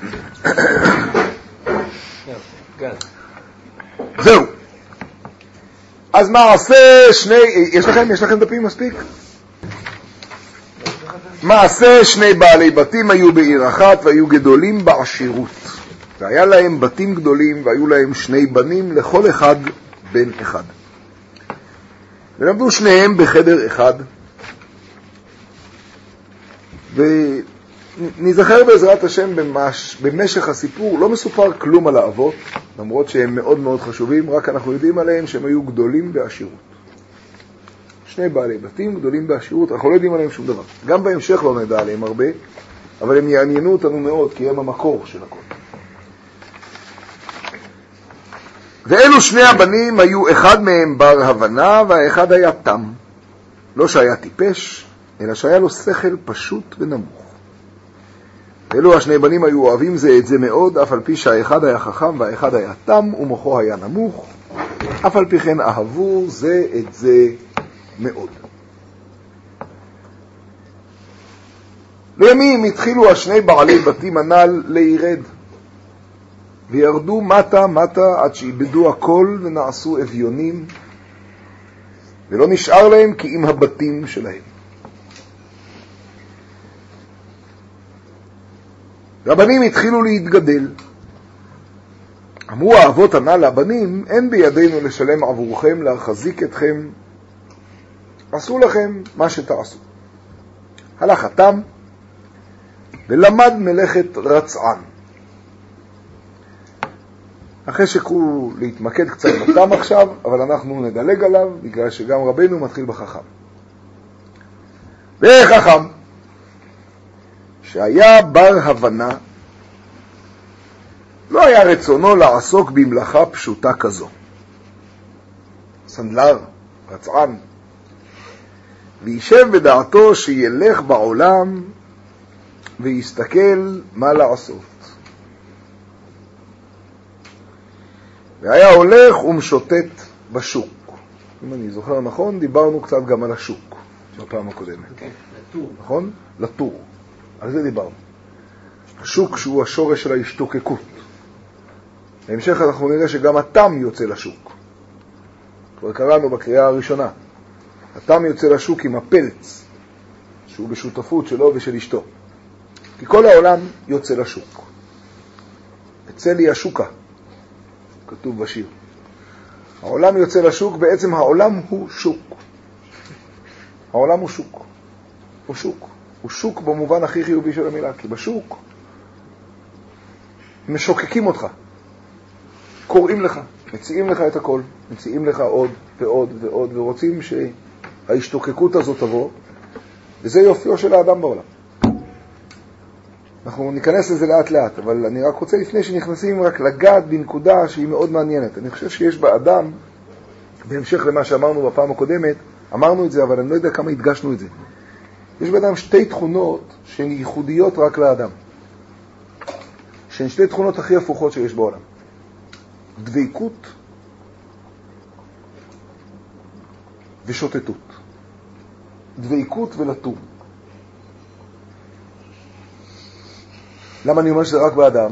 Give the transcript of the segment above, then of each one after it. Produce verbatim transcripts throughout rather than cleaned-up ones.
זהו. אז מעשה שני, יש לכם, יש לכם דפים מספיק? מעשה שני בעלי בתים היו בעיר אחת והיו גדולים בעשירות. והיה להם בתים גדולים והיו להם שני בנים לכל אחד בן אחד. ולמדו שניהם בחדר אחד. ונזכר בעזרת השם במש, במשך הסיפור, לא מסופר כלום על האבות, למרות שהם מאוד מאוד חשובים, רק אנחנו יודעים עליהם שהם היו גדולים בעשירות. שני בעלי בתים גדולים בעשירות, אנחנו לא יודעים עליהם שום דבר. גם בהמשך לא נדע עליהם הרבה, אבל הם יעניינו אותנו מאוד, כי הם המקור של הכל. ואלו שני הבנים היו, אחד מהם בר הבנה והאחד היה תם. לא שהיה טיפש, אלא שהיה לו שכל פשוט ונמוך. אלו השני בנים היו אוהבים זה את זה מאוד, אף על פי שהאחד היה חכם והאחד היה תם ומוחו היה נמוך, אף על פי כן אהבו זה את זה מאוד. לימים התחילו השני בעלי בתים הנ"ל להירד, וירדו מטה מטה עד שאיבדו הכל ונעשו אביונים, ולא נשאר להם כי עם הבתים שלהם. והבנים התחילו להתגדל. אמרו האבות הנ"ל לבנים, אין בידינו לשלם עבורכם, להחזיק אתכם, עשו לכם מה שתעשו. הלך התם ולמד מלאכת רצען. אחרי שקרו להתמקד קצת בתם עכשיו, אבל אנחנו נדלג עליו, בגלל שגם רבנו מתחיל בחכם. וחכם, שהיה בר הבנה, לא היה רצונו לעסוק במלאכה פשוטה כזו. סנדלר, רצען, וישב בדעתו שילך בעולם ויסתכל מה לעשות. והיה הולך ומשוטט בשוק. אם אני זוכר נכון, דיברנו קצת גם על השוק בפעם הקודמת. כן, לטור. נכון? לטור. על זה דיברנו. השוק שהוא השורש של ההשתוקקות. בהמשך אנחנו נראה שגם התם יוצא לשוק. כבר קראנו בקריאה הראשונה. התם יוצא לשוק עם הפלץ, שהוא בשותפות שלו ושל אשתו. כי כל העולם יוצא לשוק. יצא לי השוקה, כתוב בשיר. העולם יוצא לשוק, בעצם העולם הוא שוק. העולם הוא שוק. הוא שוק. הוא שוק במובן הכי חיובי של המילה, כי בשוק משוקקים אותך, קוראים לך, מציעים לך את הכל, מציעים לך עוד ועוד ועוד, ורוצים שההשתוקקות הזאת תבוא, וזה יופיו של האדם בעולם. אנחנו ניכנס לזה לאט לאט, אבל אני רק רוצה לפני שנכנסים רק לגעת בנקודה שהיא מאוד מעניינת. אני חושב שיש באדם, בהמשך למה שאמרנו בפעם הקודמת, אמרנו את זה, אבל אני לא יודע כמה הדגשנו את זה. יש באדם שתי תכונות שהן ייחודיות רק לאדם. שהן שתי תכונות הכי הפוכות שיש בעולם. דביקות ושוטטות. דביקות ולטור. למה אני אומר שזה רק באדם?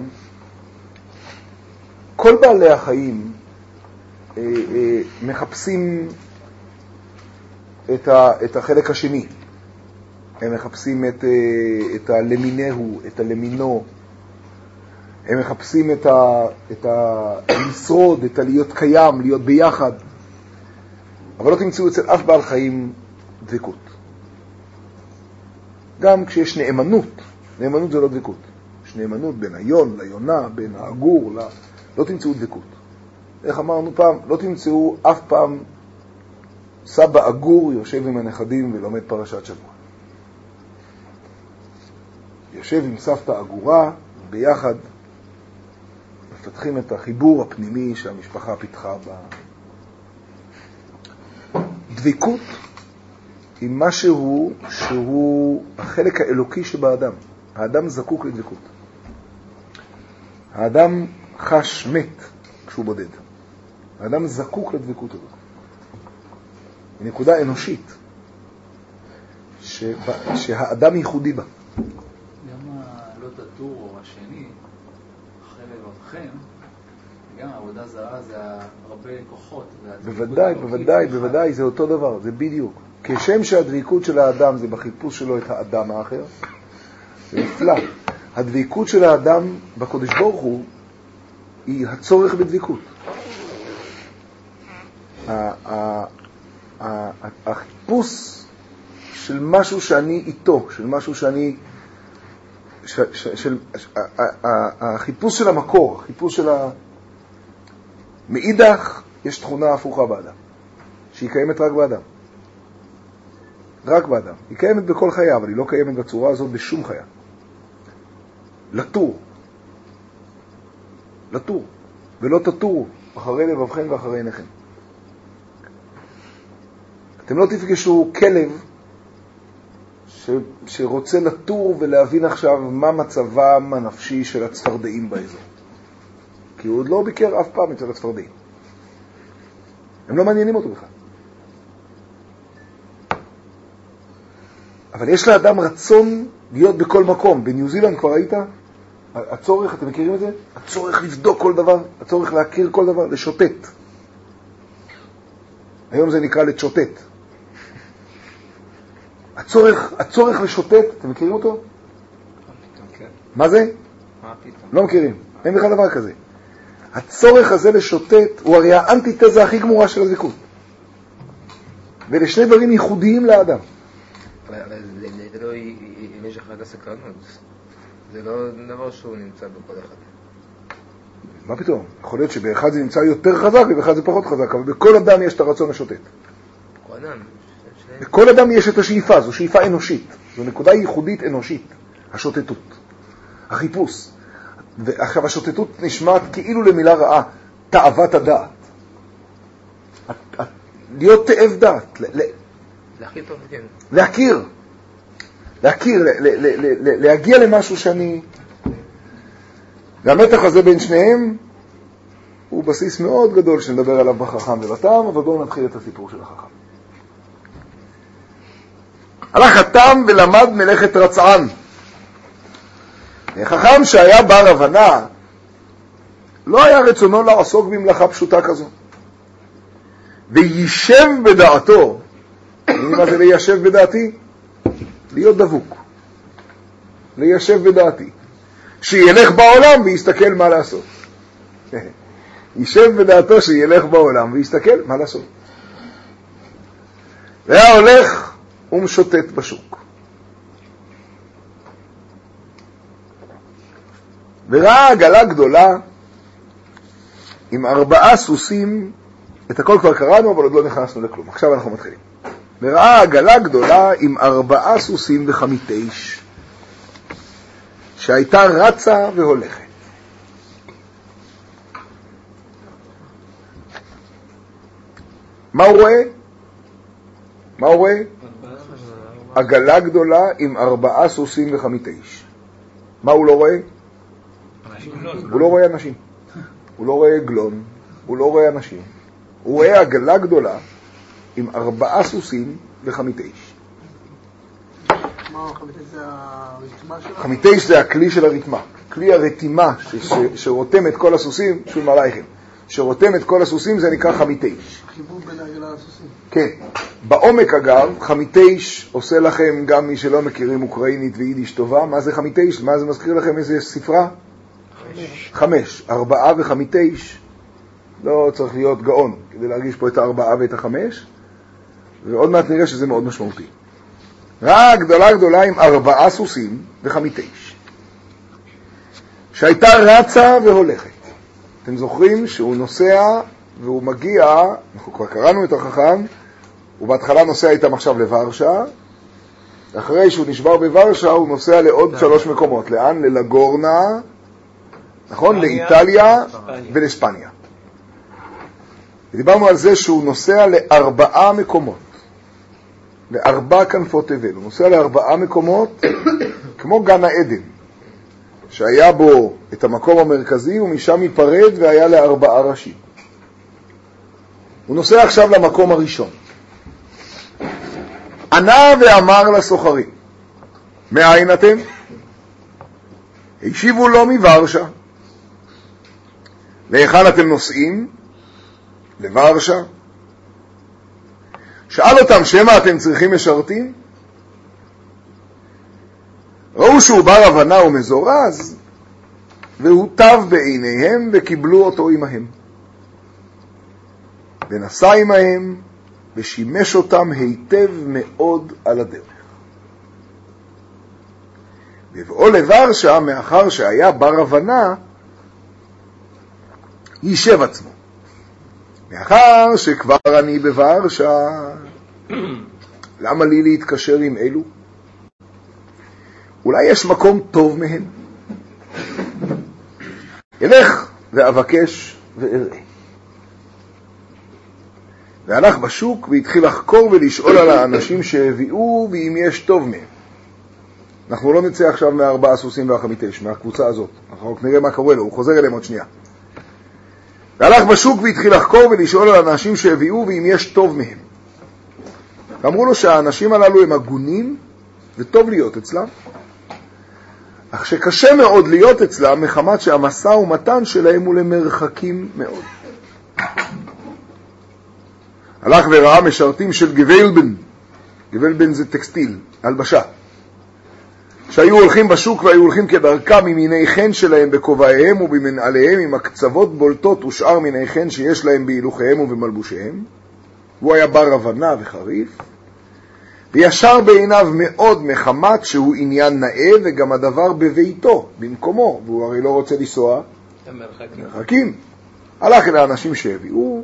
כל בעלי החיים אה, אה, מחפשים את, ה, את החלק השני. הם מחפשים את, אה, את הלמינהו, את הלמינו. הם מחפשים את, ה, את הלשרוד, את הלהיות קיים, להיות ביחד. אבל לא תמצאו אצל אף בעל חיים דבקות. גם כשיש נאמנות, נאמנות זה לא דבקות. יש נאמנות בין היון ליונה, בין האגור, ל... לא תמצאו דבקות. איך אמרנו פעם? לא תמצאו אף פעם סבא אגור יושב עם הנכדים ולומד פרשת שבוע. יושב עם סבתא אגורה, ביחד מפתחים את החיבור הפנימי שהמשפחה פיתחה בה. דבקות היא משהו שהוא החלק האלוקי שבאדם. האדם זקוק לדבקות. האדם חש מת כשהוא בודד. האדם זקוק לדבקות הזאת. היא נקודה אנושית שבה, שהאדם ייחודי בה. גם הלא להיות הטור או השני, אחרי לבבכם, גם העבודה זרה זה הרבה כוחות. בוודאי, בוודאי, בוודאי, זה אותו דבר, זה בדיוק. כשם שהדביקות של האדם זה בחיפוש שלו את האדם האחר, זה נפלא. הדביקות של האדם בקודש ברוך הוא היא הצורך בדביקות. החיפוש של משהו שאני איתו, של משהו שאני, החיפוש של המקור, החיפוש של ה... מאידך יש תכונה הפוכה באדם, שהיא קיימת רק באדם. רק באדם. היא קיימת בכל חיה, אבל היא לא קיימת בצורה הזאת בשום חיה. לטור. לטור. ולא תטורו אחרי לבבכם ואחרי עיניכם. אתם לא תפגשו כלב ש... שרוצה לטור ולהבין עכשיו מה מצבם הנפשי של הצפרדעים באזור. כי הוא עוד לא ביקר אף פעם אצל הצפרדעים. הם לא מעניינים אותו בכלל. אבל יש לאדם רצון להיות בכל מקום. בניו זילנד כבר היית? הצורך, אתם מכירים את זה? הצורך לבדוק כל דבר, הצורך להכיר כל דבר, לשוטט. היום זה נקרא לשוטט. הצורך, הצורך לשוטט, אתם מכירים אותו? מה זה? לא מכירים. אין בכלל דבר כזה. הצורך הזה לשוטט הוא הרי האנטיתזה הכי גמורה של הדבקות. ואלה שני דברים ייחודיים לאדם. אבל זה לא יש אחת הסקרנות. זה לא דבר שהוא נמצא בכל אחד. מה פתאום? יכול להיות שבאחד זה נמצא יותר חזק ובאחד זה פחות חזק, אבל בכל אדם יש את הרצון לשוטט. בכל אדם. בכל אדם יש את השאיפה, זו שאיפה אנושית. זו נקודה ייחודית אנושית. השוטטות. החיפוש. ועכשיו השוטטות נשמעת כאילו למילה רעה, תאוות הדעת. להיות תאב דעת. להכיר טוב, כן. להכיר. להכיר, להגיע למשהו שאני... והמתח הזה בין שניהם הוא בסיס מאוד גדול שנדבר עליו בחכם ובתם, אבל בואו נתחיל את הסיפור של החכם. הלך התם ולמד מלאכת רצען. החכם שהיה בר הבנה, לא היה רצונו לעסוק במלאכה פשוטה כזו. וישב בדעתו, מה זה ליישב בדעתי? להיות דבוק. ליישב בדעתי. שילך בעולם ויסתכל מה לעשות. יישב בדעתו שילך בעולם ויסתכל מה לעשות. והיה הולך ומשוטט בשוק. וראה עגלה גדולה עם ארבעה סוסים, את הכל כבר קראנו אבל עוד לא נכנסנו לכלום. עכשיו אנחנו מתחילים. וראה עגלה גדולה עם ארבעה סוסים וחמיתיש, שהייתה רצה והולכת. מה הוא רואה? מה הוא רואה? עגלה גדולה עם ארבעה סוסים וחמיתיש. מה הוא לא רואה? הוא לא רואה אנשים. הוא לא רואה גלון. הוא לא רואה אנשים. הוא רואה עגלה גדולה עם ארבעה סוסים וחמיתיש. מה, חמיתיש זה הרתמה שלו? חמיתיש זה הכלי של הרתמה. כלי הרתימה שרותם את כל הסוסים, שום עלייכם. שרותם את כל הסוסים זה נקרא חמיתיש. חיבור בין העגלה לסוסים. כן. בעומק אגב, חמיתיש עושה לכם, גם מי שלא מכירים אוקראינית ויידיש טובה, מה זה חמיתיש? מה זה מזכיר לכם? איזה ספרה? חמש. חמש. ארבעה וחמיתיש. לא צריך להיות גאון כדי להרגיש פה את הארבעה ואת החמש. ועוד מעט נראה שזה מאוד משמעותי. ראה גדולה גדולה עם ארבעה סוסים וחמיתיש, שהייתה רצה והולכת. אתם זוכרים שהוא נוסע והוא מגיע, אנחנו כבר קראנו את החכם, הוא בהתחלה נוסע איתם עכשיו לוורשה, אחרי שהוא נשבר בוורשה הוא נוסע לעוד שלוש מקומות. לאן? ללגורנה, נכון? לאיטליה ולספניה. ודיברנו על זה שהוא נוסע לארבעה מקומות. לארבע כנפות תבל. הוא נוסע לארבעה מקומות, כמו גן העדן, שהיה בו את המקום המרכזי, ומשם ייפרד והיה לארבעה ראשים. הוא נוסע עכשיו למקום הראשון. ענה ואמר לסוחרים, מאין אתם? השיבו לו מוורשה. להיכן אתם נוסעים? לוורשה. שאל אותם, שמה אתם צריכים משרתים? ראו שהוא בר הבנה ומזורז, והוא טב בעיניהם וקיבלו אותו עמהם. ונסע עמהם ושימש אותם היטב מאוד על הדרך. בבואו לוורשה, מאחר שהיה בר הבנה, יישב עצמו. מאחר שכבר אני בוורשה, למה לי להתקשר עם אלו? אולי יש מקום טוב מהם. אלך ואבקש ואראה. והלך בשוק והתחיל לחקור ולשאול על האנשים שהביאו ואם יש טוב מהם. אנחנו לא נצא עכשיו מהארבעה סוסים והחמיתש, מהקבוצה הזאת. אנחנו נראה מה קורה לו, הוא חוזר אליהם עוד שנייה. והלך בשוק והתחיל לחקור ולשאול על האנשים שהביאו ואם יש טוב מהם. ואמרו לו שהאנשים הללו הם הגונים וטוב להיות אצלם, אך שקשה מאוד להיות אצלם מחמת שהמסע ומתן שלהם הוא למרחקים מאוד. הלך וראה משרתים של גבלבן, גבלבן זה טקסטיל, הלבשה, שהיו הולכים בשוק והיו הולכים כדרכם עם מיני חן שלהם בכובעיהם ובמנעליהם עם הקצוות בולטות ושאר מיני חן שיש להם בהילוחיהם ובמלבושיהם. הוא היה בר הבנה וחריף, וישר בעיניו מאוד מחמת שהוא עניין נאה וגם הדבר בביתו, במקומו, והוא הרי לא רוצה לנסוע מרחקים. הלך אל האנשים שהביאו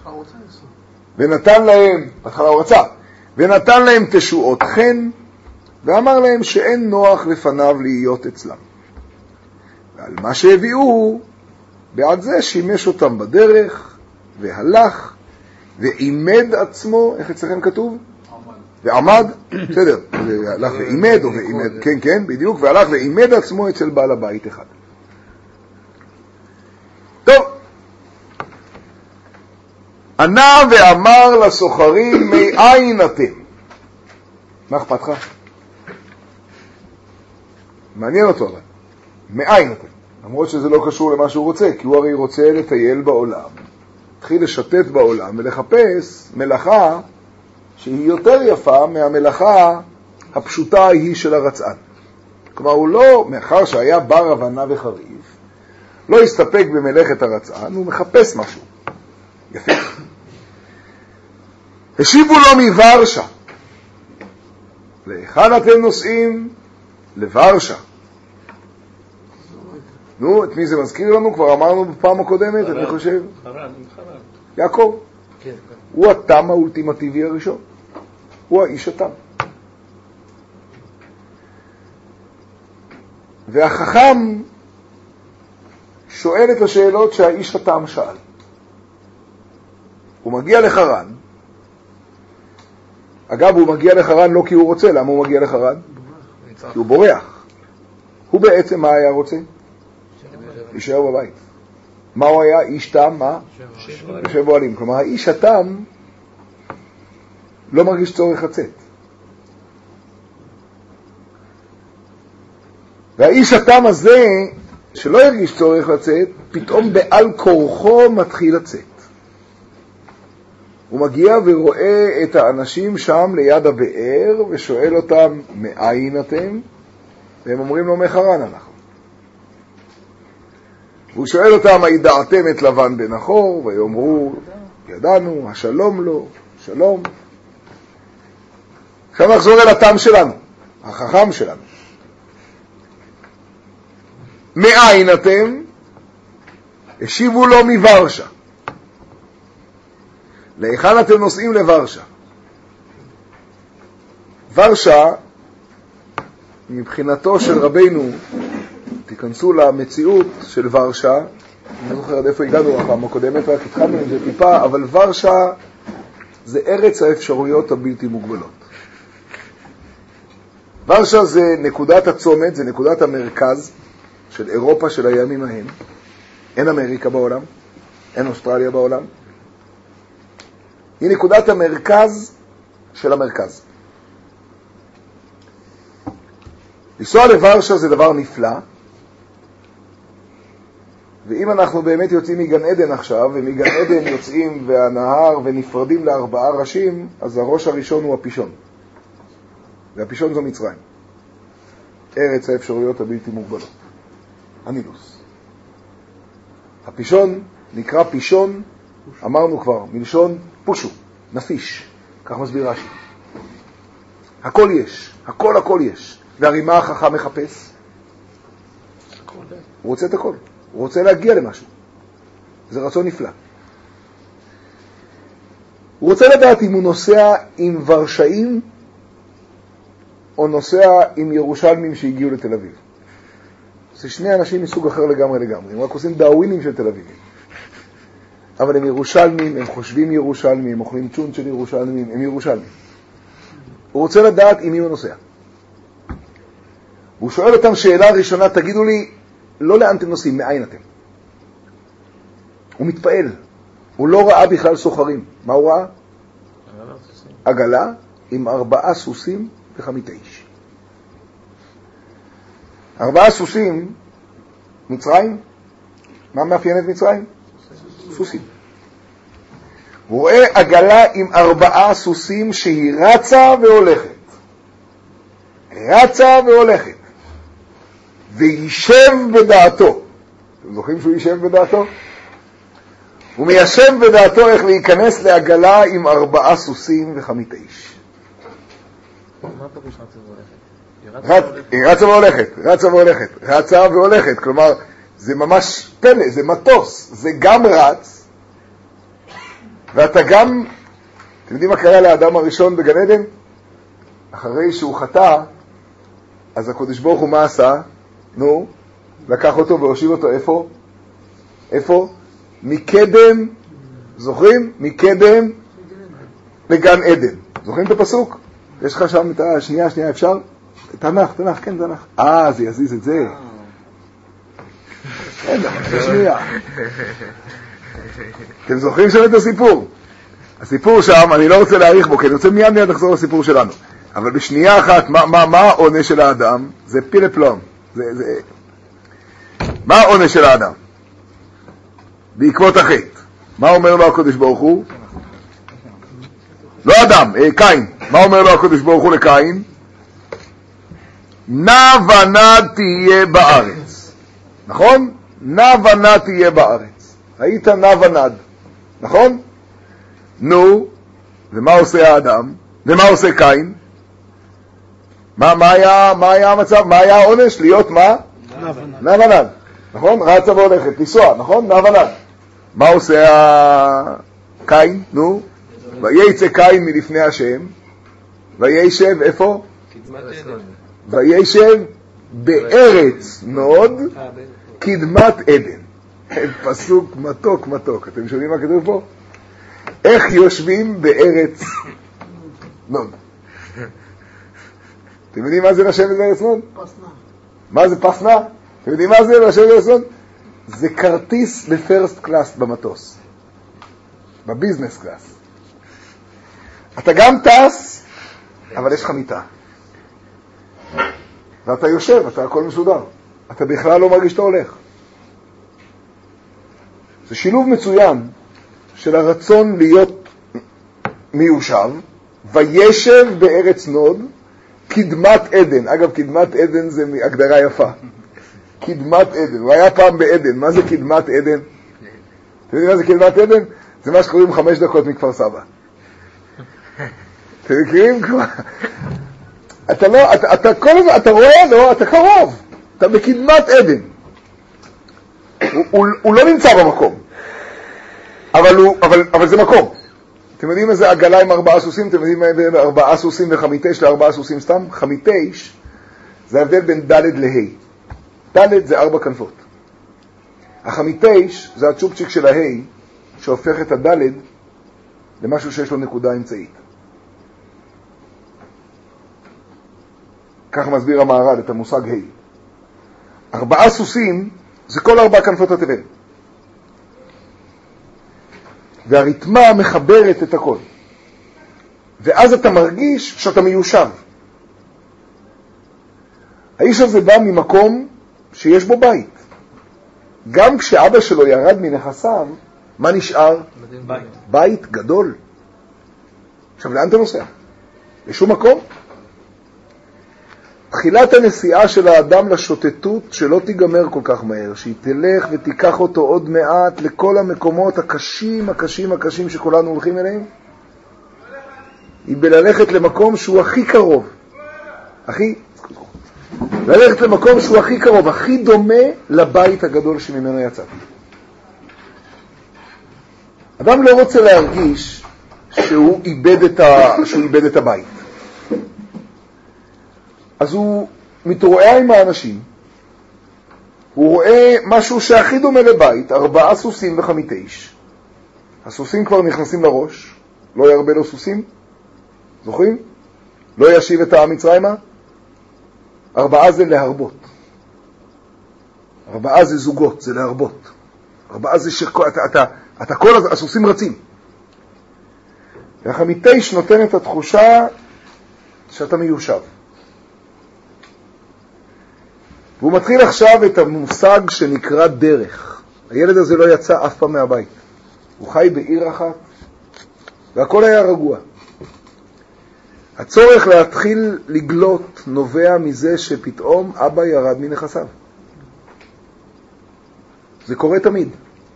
ונתן להם, בהתחלה הוא רצה, ונתן להם תשועות חן, ואמר להם שאין נוח לפניו להיות אצלם. ועל מה שהביאו, בעד זה שימש אותם בדרך, והלך, ועימד עצמו, איך אצלכם כתוב? ועמד, בסדר, הלך ועימד, או ועימד, כן, כן, בדיוק, והלך ועימד עצמו אצל בעל הבית אחד. טוב, ענה ואמר לסוחרים, מאין אתם? מה אכפת לך? מעניין אותו אבל, מאין אתם? למרות שזה לא קשור למה שהוא רוצה, כי הוא הרי רוצה לטייל בעולם, התחיל לשתת בעולם ולחפש מלאכה שהיא יותר יפה מהמלאכה הפשוטה היא של הרצען. כלומר, הוא לא, מאחר שהיה בר הבנה וחריף, לא הסתפק במלאכת הרצען, הוא מחפש משהו. יפה. השיבו לו מוורשה. להיכן אתם נוסעים? לוורשה. נו, את מי זה מזכיר לנו? כבר אמרנו בפעם הקודמת, אני חושב. חרן, חרן. יעקב. כן. הוא התם האולטימטיבי הראשון. הוא האיש התם. והחכם שואל את השאלות שהאיש התם שאל. הוא מגיע לחרן. אגב, הוא מגיע לחרן לא כי הוא רוצה. למה הוא מגיע לחרן? כי הוא בורח. הוא בעצם מה היה רוצה? להישאר בבית. מה הוא היה? איש תם, מה? יושב בועלים. כלומר, האיש התם לא מרגיש צורך לצאת. והאיש התם הזה, שלא הרגיש צורך לצאת, פתאום בעל כורחו מתחיל לצאת. הוא מגיע ורואה את האנשים שם ליד הבאר, ושואל אותם, מאין אתם? והם אומרים לו, מחרן אנחנו. והוא שואל אותם, הידעתם את לבן בן נחור? ויאמרו, ידענו, השלום לו, שלום. עכשיו נחזור אל התם שלנו, החכם שלנו. מאין אתם? השיבו לו מוורשה. להיכן אתם נוסעים? לוורשה. ורשה, מבחינתו של רבינו, תיכנסו למציאות של ורשה, אני לא זוכר עד איפה הגענו הפעם הקודמת, רק התחלנו עם זה טיפה, אבל ורשה זה ארץ האפשרויות הבלתי מוגבלות. ורשה זה נקודת הצומת, זה נקודת המרכז של אירופה של הימים ההם. אין אמריקה בעולם, אין אוסטרליה בעולם. היא נקודת המרכז של המרכז. לנסוע לוורשה זה דבר נפלא, ואם אנחנו באמת יוצאים מגן עדן עכשיו, ומגן עדן יוצאים והנהר ונפרדים לארבעה ראשים, אז הראש הראשון הוא הפישון. והפישון זו מצרים. ארץ האפשרויות הבלתי מוגבלות. הנילוס. הפישון נקרא פישון, אמרנו כבר, מלשון פושו, נפיש. כך מסביר רש"י. הכל יש, הכל הכל יש. והרי מה החכם מחפש? הוא רוצה את הכל. הוא רוצה להגיע למשהו. זה רצון נפלא. הוא רוצה לדעת אם הוא נוסע עם ורשאים או נוסע עם ירושלמים שהגיעו לתל אביב. זה שני אנשים מסוג אחר לגמרי לגמרי. הם רק עושים דאווינים של תל אביב. אבל הם ירושלמים, הם חושבים ירושלמים, הם אוכלים צ'ון של ירושלמים, הם ירושלמים. הוא רוצה לדעת עם מי הוא נוסע. הוא שואל אותם שאלה ראשונה, תגידו לי, לא לאן אתם נוסעים, מאין אתם? הוא מתפעל. הוא לא ראה בכלל סוחרים. מה הוא ראה? עגלה עם ארבעה סוסים וחמיתי איש. ארבעה סוסים, מצרים, מה מאפיין את מצרים? סוסים. הוא רואה עגלה עם ארבעה סוסים שהיא רצה והולכת. רצה והולכת. וישב בדעתו. אתם זוכרים שהוא ישב בדעתו? הוא מיישב בדעתו איך להיכנס לעגלה עם ארבעה סוסים וחמיתי איש. מה פירוש רצה והולכת? היא רצה והולכת, רצה והולכת, רצה והולכת. כלומר, זה ממש פלא, זה מטוס. זה גם רץ, ואתה גם... אתם יודעים מה קרה לאדם הראשון בגן עדן? אחרי שהוא חטא, אז הקדוש ברוך הוא מה עשה? נו, לקח אותו והושיב אותו איפה? איפה? מקדם, זוכרים? מקדם לגן עדן. זוכרים את הפסוק? יש לך שם את השנייה, שנייה, אפשר? תנח, תנח, כן, תנח. אה, זה יזיז את זה. אין דבר, זה שנייה. אתם זוכרים שם את הסיפור? הסיפור שם, אני לא רוצה להאריך בו, כי אני רוצה מיד מיד לחזור לסיפור שלנו. אבל בשנייה אחת, מה, מה, מה העונש של האדם? זה פילה פלום. זה, זה... מה העונש של האדם? בעקבות החטא. מה אומר לו הקדוש ברוך הוא? לא אדם, אה, קין. מה אומר לו הקדוש ברוך הוא לקין? נע ונד תהיה בארץ. נכון? נע ונד תהיה בארץ. היית נע ונד. נכון? נו, ומה עושה האדם? ומה עושה קין? מה, מה היה, מה היה המצב? מה היה העונש? להיות מה? נע ונד. נכון? רצה והולכת, לנסוע, נכון? נע ונד. מה עושה קין? נו? ויצא קין מלפני השם, וישב איפה? וישב בארץ נוד, קדמת עדן. פסוק מתוק מתוק. אתם שומעים מה כתוב פה? איך יושבים בארץ נוד? אתם יודעים מה זה לשבת בארץ נוד? פסנה. מה זה פסנה? אתם יודעים מה זה לשבת בארץ נוד? זה כרטיס לפרסט קלאס במטוס. בביזנס קלאס. אתה גם טס, אבל יש לך מיטה. ואתה יושב, אתה הכל מסודר. אתה בכלל לא מרגיש שאתה הולך. זה שילוב מצוין של הרצון להיות מיושב, וישב בארץ נוד, קדמת עדן. אגב, קדמת עדן זה הגדרה יפה. קדמת עדן. הוא היה פעם בעדן. מה זה קדמת עדן? אתם יודעים מה זה קדמת עדן? זה מה שקוראים חמש דקות מכפר סבא. אתם מכירים כבר? אתה לא, אתה, אתה כל הזמן, אתה רואה, לא, אתה קרוב. אתה בקדמת עדן. הוא, הוא, הוא לא נמצא במקום. אבל, הוא, אבל, אבל זה מקום. אתם יודעים איזה עגלה עם ארבעה סוסים? אתם יודעים איזה ארבעה סוסים וחמיתש לארבעה סוסים סתם? חמיתש זה ההבדל בין ד' להי. ד' זה ארבע כנפות. החמיתש זה הצ'ופצ'יק של ההי שהופך את הד' למשהו שיש לו נקודה אמצעית. ככה מסביר המהר"ל את המושג ה'. ארבעה סוסים זה כל ארבע כנפות התבל. והריתמה מחברת את הכל. ואז אתה מרגיש שאתה מיושב. האיש הזה בא ממקום שיש בו בית. גם כשאבא שלו ירד מנכסיו, מה נשאר? בית. בית גדול. עכשיו, לאן אתה נוסע? לשום מקום? תחילת הנסיעה של האדם לשוטטות שלא תיגמר כל כך מהר, שהיא תלך ותיקח אותו עוד מעט לכל המקומות הקשים, הקשים, הקשים שכולנו הולכים אליהם, היא בללכת למקום שהוא הכי קרוב. הכי... ללכת למקום שהוא הכי קרוב, הכי דומה לבית הגדול שממנו יצא. אדם לא רוצה להרגיש שהוא איבד את, ה... שהוא איבד את הבית. אז הוא מתרועע עם האנשים, הוא רואה משהו שהכי דומה לבית, ארבעה סוסים וחמית איש. הסוסים כבר נכנסים לראש, לא ירבה לו סוסים, זוכרים? לא ישיב את העם מצרימה. ארבעה זה להרבות. ארבעה זה זוגות, זה להרבות. ארבעה זה שכל, אתה, אתה, אתה כל הסוסים רצים. והחמית איש נותן את התחושה שאתה מיושב. והוא מתחיל עכשיו את המושג שנקרא דרך. הילד הזה לא יצא אף פעם מהבית. הוא חי בעיר אחת, והכל היה רגוע. הצורך להתחיל לגלות נובע מזה שפתאום אבא ירד מנכסיו. זה קורה תמיד.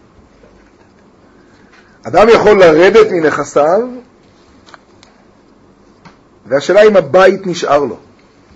אדם יכול לרדת מנכסיו, והשאלה אם הבית נשאר לו.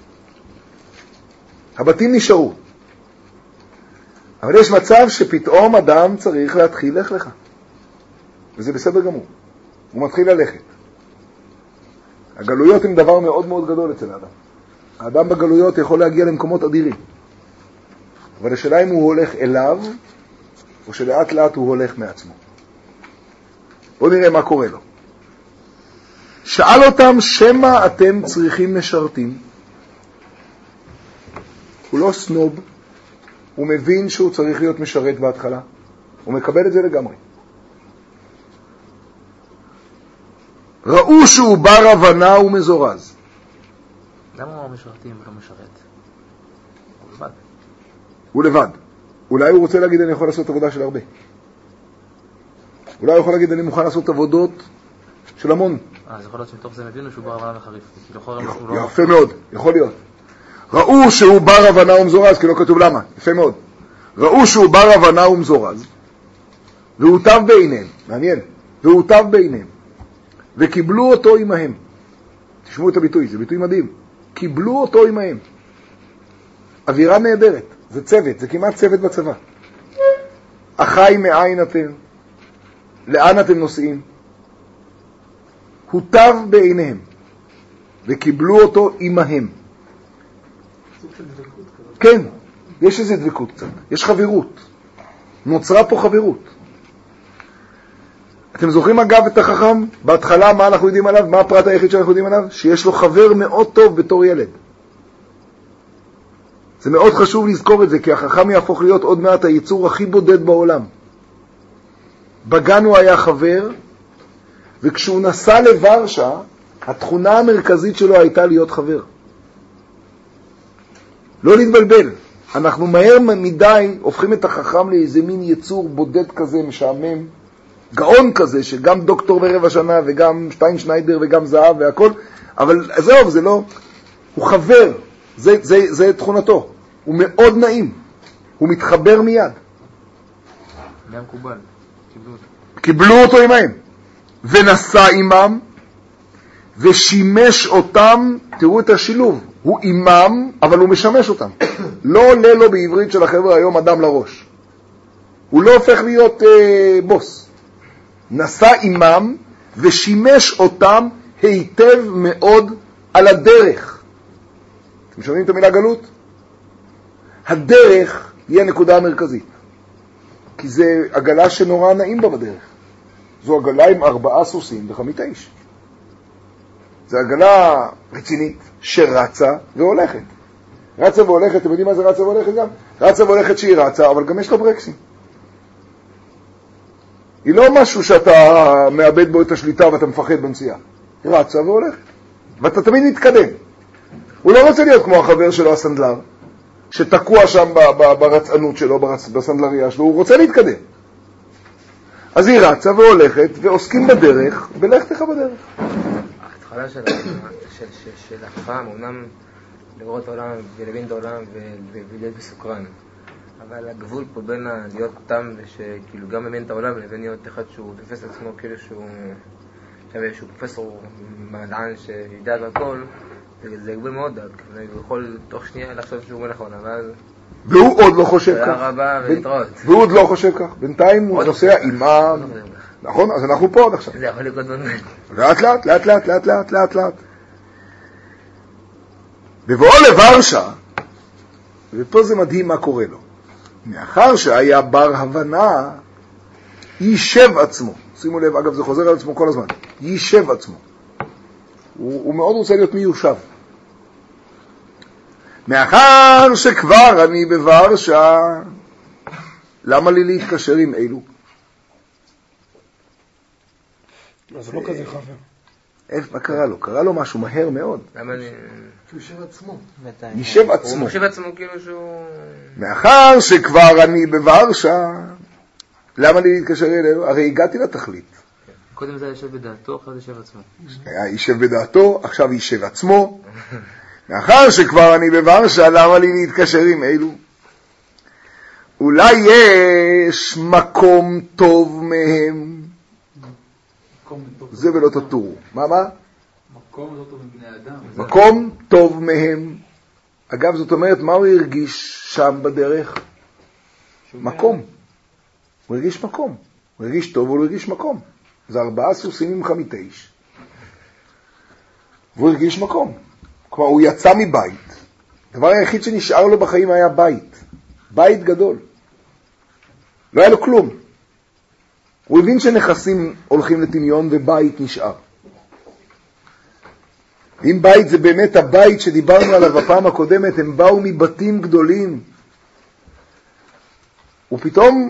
הבתים נשארו. אבל יש מצב שפתאום אדם צריך להתחיל לך לך. וזה בסדר גמור. הוא מתחיל ללכת. הגלויות הם דבר מאוד מאוד גדול אצל האדם. האדם בגלויות יכול להגיע למקומות אדירים. אבל השאלה אם הוא הולך אליו, או שלאט לאט הוא הולך מעצמו. בואו נראה מה קורה לו. שאל אותם, שמה אתם צריכים משרתים? הוא לא סנוב, הוא מבין שהוא צריך להיות משרת בהתחלה. הוא מקבל את זה לגמרי. ראו שהוא בר הבנה ומזורז. למה הוא משרתים ולא משרת? הוא לבד. הוא לבד. אולי הוא רוצה להגיד אני יכול לעשות עבודה של הרבה. אולי הוא יכול להגיד אני מוכן לעשות עבודות של המון. אז יכול להיות שמתוך זה מבינו שהוא בר הבנה וחריף. יפה מאוד, יכול להיות. ראו שהוא בר הבנה ומזורז, כי לא כתוב למה. יפה מאוד. ראו שהוא בר הבנה ומזורז, והוא טב בעיניהם. מעניין. והוא טב בעיניהם. וקיבלו אותו עמהם. תשמעו את הביטוי, זה ביטוי מדהים. קיבלו אותו עמהם. אווירה נהדרת. זה צוות, זה כמעט צוות בצבא. אחי מאין אתם? לאן אתם נוסעים? הוא טב בעיניהם. וקיבלו אותו עמהם. כן, יש איזו דבקות קצת. יש חברות. נוצרה פה חברות. אתם זוכרים אגב את החכם? בהתחלה מה אנחנו יודעים עליו? מה הפרט היחיד שאנחנו יודעים עליו? שיש לו חבר מאוד טוב בתור ילד. זה מאוד חשוב לזכור את זה, כי החכם יהפוך להיות עוד מעט היצור הכי בודד בעולם. בגן הוא היה חבר, וכשהוא נסע לוורשה, התכונה המרכזית שלו הייתה להיות חבר. לא להתבלבל. אנחנו מהר מדי הופכים את החכם לאיזה מין יצור בודד כזה, משעמם, גאון כזה, שגם דוקטור ברבע שנה, וגם שטיינשניידר, וגם זהב, והכל. אבל זהו, זה לא... הוא חבר. זה, זה, זה תכונתו. הוא מאוד נעים. הוא מתחבר מיד. גם קובל. קיבלו אותו. קיבלו אותו עמהם. ונסע עמם, ושימש אותם, תראו את השילוב. הוא עמם, אבל הוא משמש אותם. לא עולה לו בעברית של החבר'ה היום אדם לראש. הוא לא הופך להיות אה, בוס. נסע עמם, ושימש אותם היטב מאוד על הדרך. אתם שומעים את המילה גלות? הדרך היא הנקודה המרכזית. כי זה עגלה שנורא נעים בה בדרך. זו עגלה עם ארבעה סוסים וחמית איש. זו עגלה רצינית שרצה והולכת. רצה והולכת, אתם יודעים מה זה רצה והולכת גם? רצה והולכת שהיא רצה, אבל גם יש לה ברקסים. היא לא משהו שאתה מאבד בו את השליטה ואתה מפחד בנסיעה. היא רצה והולכת. ואתה תמיד מתקדם. הוא לא רוצה להיות כמו החבר שלו הסנדלר. שתקוע שם ברצענות שלו, בסנדלריה שלו, הוא רוצה להתקדם. אז היא רצה והולכת, ועוסקים בדרך, ולך תכה בדרך. ההתחלה של החכם, אומנם לראות את העולם ולהבין את העולם ולהיות בסוקרן. אבל הגבול פה בין להיות תם ושכאילו גם מבין את העולם לבין להיות אחד שהוא תופס את עצמו כאילו שהוא שהוא פרופסור מדען שידע את הכל, זה גבול מאוד דק, הוא יכול תוך שנייה לחשוב שהוא נכון, אבל והוא עוד לא חושב כך. תודה רבה ולהתראות. והוא עוד לא חושב כך. בינתיים הוא נוסע עימם. נכון? אז אנחנו פה עוד עכשיו. זה יכול לקרות בנוי. לאט לאט, לאט לאט, לאט לאט, לאט לאט. בבואו לוורשה, ופה זה מדהים מה קורה לו. מאחר שהיה בר הבנה, יישב עצמו. שימו לב, אגב, זה חוזר על עצמו כל הזמן. יישב עצמו. הוא, הוא מאוד רוצה להיות מיושב. מאחר שכבר אני בוורשה, למה לי להתקשר עם אלו? אז לא כזה חבר. איך, מה קרה לו? קרה לו משהו מהר מאוד. למה אני... הוא יישב עצמו. יישב עצמו. הוא מחשיב עצמו כאילו שהוא... מאחר שכבר אני בוורשה, למה לי להתקשר אלינו? הרי הגעתי לתכלית. קודם זה יישב בדעתו, עכשיו יישב עצמו. היה יישב בדעתו, עכשיו יישב עצמו. מאחר שכבר אני בוורשה, למה לי להתקשר עם אלו? אולי יש מקום טוב מהם. זה ולא תטורו. מה, מה? מקום לא טוב מבני אדם. מקום טוב מהם. אגב, זאת אומרת, מה הוא הרגיש שם בדרך? מקום. הוא הרגיש מקום. הוא הרגיש טוב, אבל הוא הרגיש מקום. זה ארבעה סוסים עם חמית איש. והוא הרגיש מקום. כלומר, הוא יצא מבית. הדבר היחיד שנשאר לו בחיים היה בית. בית גדול. לא היה לו כלום. הוא הבין שנכסים הולכים לטמיון ובית נשאר. אם בית זה באמת הבית שדיברנו עליו בפעם הקודמת, הם באו מבתים גדולים. הוא פתאום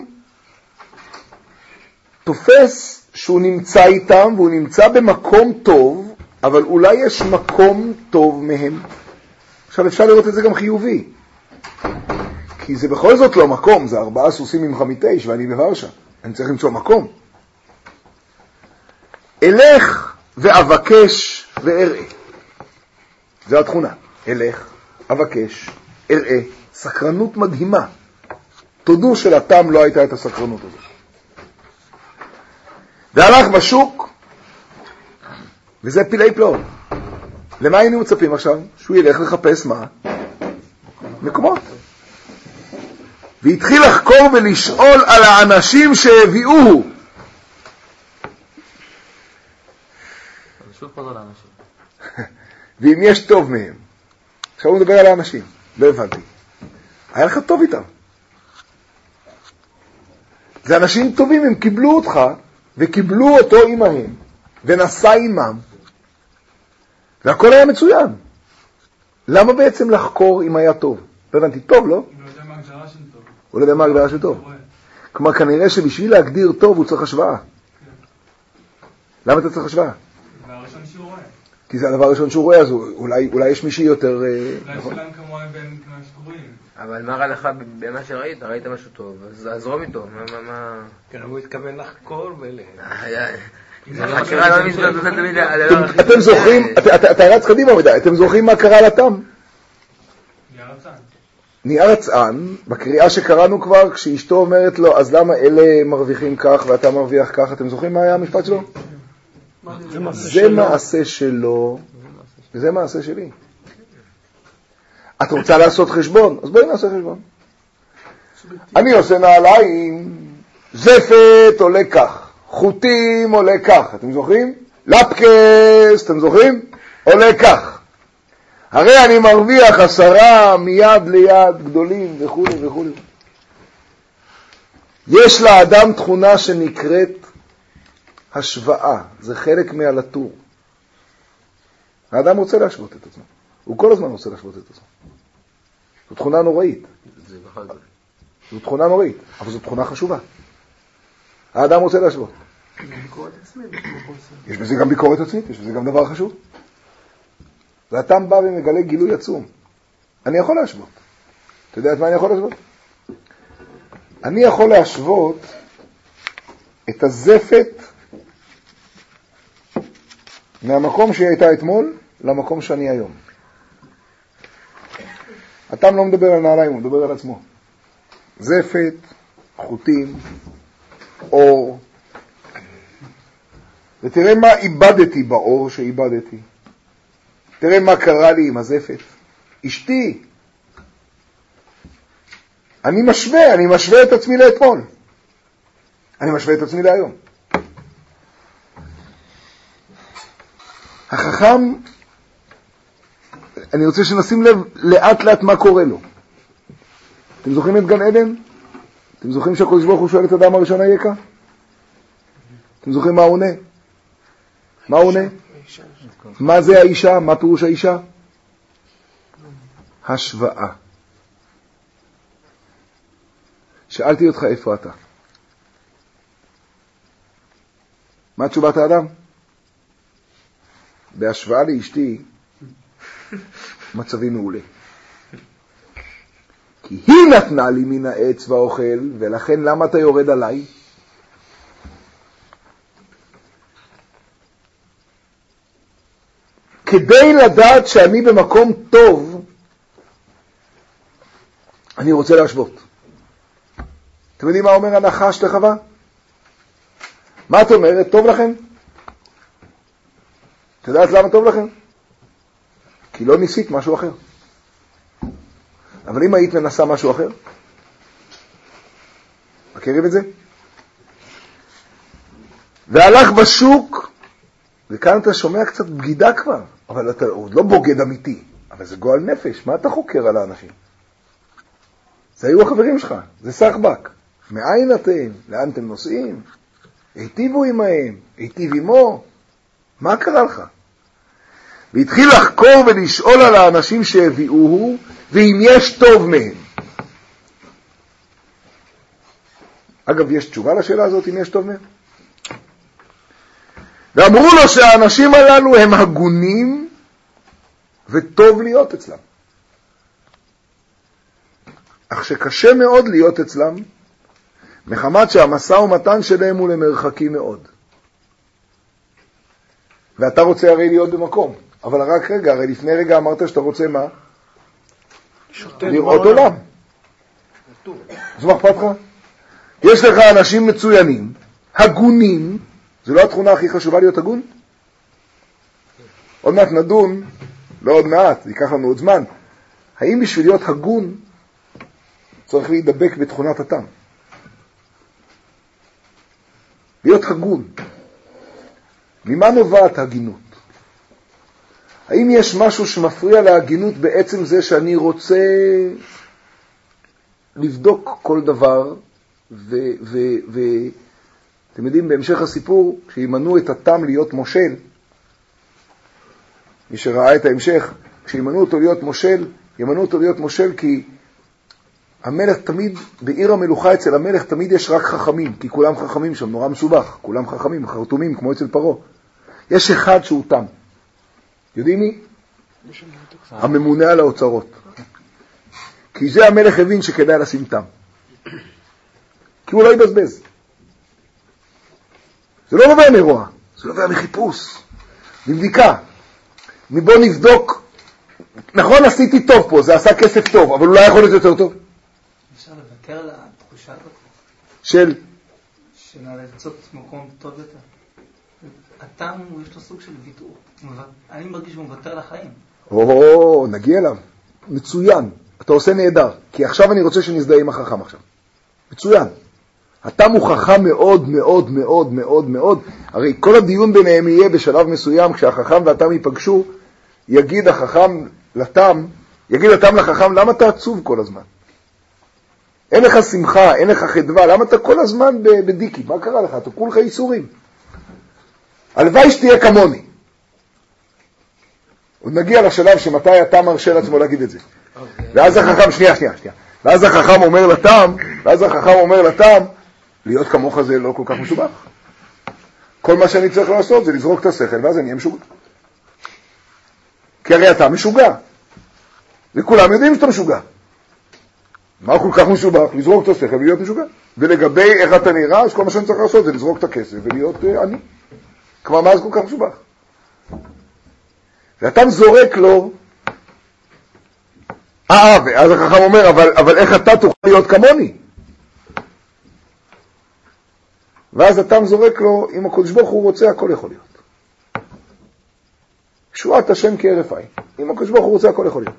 תופס שהוא נמצא איתם, והוא נמצא במקום טוב, אבל אולי יש מקום טוב מהם. עכשיו אפשר לראות את זה גם חיובי. כי זה בכל זאת לא מקום, זה ארבעה סוסים עם חמית איש, ואני בוורשה. אני צריך למצוא מקום. אלך ואבקש ואראה. זו התכונה. אלך, אבקש, אראה. סקרנות מדהימה. תודו שלתם לא הייתה את הסקרנות הזאת. והלך בשוק, וזה פילי פלאות. למה היינו מצפים עכשיו? שהוא ילך לחפש מה? מקומות. והתחיל לחקור ולשאול על האנשים שהביאוהו. שוב חוזר לאנשים. ואם יש טוב מהם. עכשיו הוא מדבר על האנשים. לא הבנתי. היה לך טוב איתם. זה אנשים טובים, הם קיבלו אותך, וקיבלו אותו עמהם, ונסע עמם, והכל היה מצוין. למה בעצם לחקור אם היה טוב? לא הבנתי, טוב, לא? הוא לא יודע מה הגדרה של טוב. הוא לא יודע מה הגדרה של טוב. כלומר, כנראה שבשביל להגדיר טוב הוא צריך השוואה. למה אתה צריך השוואה? זה הראשון שהוא רואה. כי זה הדבר הראשון שהוא רואה, אז אולי, אולי יש מישהי יותר... אולי שלהם כמוה בין כמה שקוראים. אבל מה רע לך במה שראית? ראית משהו טוב, אז זרום איתו. מה, מה, מה... כן, הוא התכוון לחקור ול... אתם זוכרים, אתה רץ קדימה מדי, אתם זוכרים מה קרה לתם? נהיה רצן. נהיה רצן, בקריאה שקראנו כבר, כשאשתו אומרת לו, אז למה אלה מרוויחים כך ואתה מרוויח כך? אתם זוכרים מה היה המשפט שלו? זה מעשה שלו, וזה מעשה שלי. את רוצה לעשות חשבון? אז בואי נעשה חשבון. אני עושה נעליים, זפת עולה כך, חוטים עולה כך, אתם זוכרים? לפקס, אתם זוכרים? עולה כך. הרי אני מרוויח עשרה מיד ליד גדולים וכו' וכו'. יש לאדם תכונה שנקראת השוואה, זה חלק מהלטור. האדם רוצה להשוות את עצמו. הוא כל הזמן רוצה להשוות את עצמו. זו תכונה נוראית. זו תכונה נוראית, אבל זו תכונה חשובה. האדם רוצה להשוות. יש בזה גם ביקורת עצמית, יש בזה גם דבר חשוב. ואתם בא ומגלה גילוי עצום. אני יכול להשוות. אתה יודע את מה אני יכול להשוות? אני יכול להשוות את הזפת מהמקום שהיא הייתה אתמול למקום שאני היום. אתם לא מדבר על נעליים, הוא מדבר על עצמו. זפת, חוטים, אור. ותראה מה איבדתי באור שאיבדתי. תראה מה קרה לי עם הזפת. אשתי. אני משווה, אני משווה את עצמי לאתמול. אני משווה את עצמי להיום. החכם, אני רוצה שנשים לב לאט לאט מה קורה לו. אתם זוכרים את גן עדן? אתם זוכרים שהקדוש ברוך הוא שואל את האדם הראשון היקה? אתם זוכרים מה הוא עונה? מה הוא עונה? מה זה האישה? מה פירוש האישה? השוואה. שאלתי אותך איפה אתה. מה תשובת האדם? בהשוואה לאשתי מצבי מעולה. כי היא נתנה לי מן העץ והאוכל, ולכן למה אתה יורד עליי? כדי לדעת שאני במקום טוב, אני רוצה להשוות. אתם יודעים מה אומר הנחש לחווה? מה את אומרת? טוב לכם? את יודעת למה טוב לכם? כי לא ניסית משהו אחר. אבל אם היית מנסה משהו אחר, מכירים את זה? והלך בשוק, וכאן אתה שומע קצת בגידה כבר, אבל אתה עוד לא בוגד אמיתי, אבל זה גועל נפש. מה אתה חוקר על האנשים? זה היו החברים שלך, זה סחבק. מאין אתם? לאן אתם נוסעים? היטיבו עמהם, היטיב עמו. מה קרה לך? והתחיל לחקור ולשאול על האנשים שהביאוהו, ואם יש טוב מהם. אגב, יש תשובה לשאלה הזאת, אם יש טוב מהם? ואמרו לו שהאנשים הללו הם הגונים, וטוב להיות אצלם. אך שקשה מאוד להיות אצלם, מחמת שהמשא ומתן שלהם הוא למרחקים מאוד. ואתה רוצה הרי להיות במקום. אבל רק רגע, הרי לפני רגע אמרת שאתה רוצה מה? לראות עולם. אז מה אכפת לך? יש לך אנשים מצוינים, הגונים, זו לא התכונה הכי חשובה להיות הגון? עוד מעט נדון, לא עוד מעט, ייקח לנו עוד זמן. האם בשביל להיות הגון צריך להידבק בתכונת הטעם? להיות הגון. ממה נובעת הגינות? האם יש משהו שמפריע להגינות בעצם זה שאני רוצה לבדוק כל דבר, ואתם יודעים, בהמשך הסיפור, כשימנו את התם להיות מושל, מי שראה את ההמשך, כשימנו אותו להיות מושל, ימנו אותו להיות מושל כי המלך תמיד, בעיר המלוכה אצל המלך תמיד יש רק חכמים, כי כולם חכמים שם, נורא מסובך, כולם חכמים, חרטומים, כמו אצל פרעה. יש אחד שהוא תם. יודעים מי? הממונה על האוצרות. כי זה המלך הבין שכדאי לשים תם. כי הוא לא יבזבז. זה לא נובע מרוע, זה נובע מחיפוש, מבדיקה. מבוא נבדוק, נכון עשיתי טוב פה, זה עשה כסף טוב, אבל אולי יכול להיות יותר טוב. אפשר לוותר על התחושה הזאת? של? של למצוא מקום טוב יותר. הטעם הוא, יש לו סוג של ויתור. אני מרגיש שהוא מוותר לחיים. או, נגיע אליו. מצוין. אתה עושה נהדר. כי עכשיו אני רוצה שנזדהה עם החכם עכשיו. מצוין. הטעם הוא חכם מאוד מאוד מאוד מאוד מאוד. הרי כל הדיון ביניהם יהיה בשלב מסוים, כשהחכם והטעם ייפגשו, יגיד החכם לטעם, יגיד הטעם לחכם, למה אתה עצוב כל הזמן? אין לך שמחה, אין לך חדווה, למה אתה כל הזמן בדיקי? מה קרה לך? אתה כולך איסורים. הלוואי שתהיה כמוני. עוד נגיע לשלב שמתי אתה מרשה לעצמו להגיד את זה. Okay. ואז החכם, שנייה, שנייה, שנייה. ואז החכם אומר לטעם, ואז החכם אומר לטעם, להיות כמוך זה לא כל כך מסובך. כל מה שאני צריך לעשות זה לזרוק את השכל, ואז אני אהיה משוגע. כי הרי אתה משוגע. וכולם יודעים שאתה משוגע. מה כל כך משובח? לזרוק את השכל ולהיות משוגע. ולגבי איך אתה נראה, אז כל מה שאני צריך לעשות זה לזרוק את הכסף ולהיות uh, אני. כבר מה זה כל כך משובח? ואתה זורק לו, אה, ואז החכם אומר, אבל, אבל איך אתה תוכל להיות כמוני? ואז אתה זורק לו, אם הקדוש ברוך הוא רוצה, הכל יכול להיות. שועת השם כהרף עין. אם הקדוש ברוך הוא רוצה, הכל יכול להיות.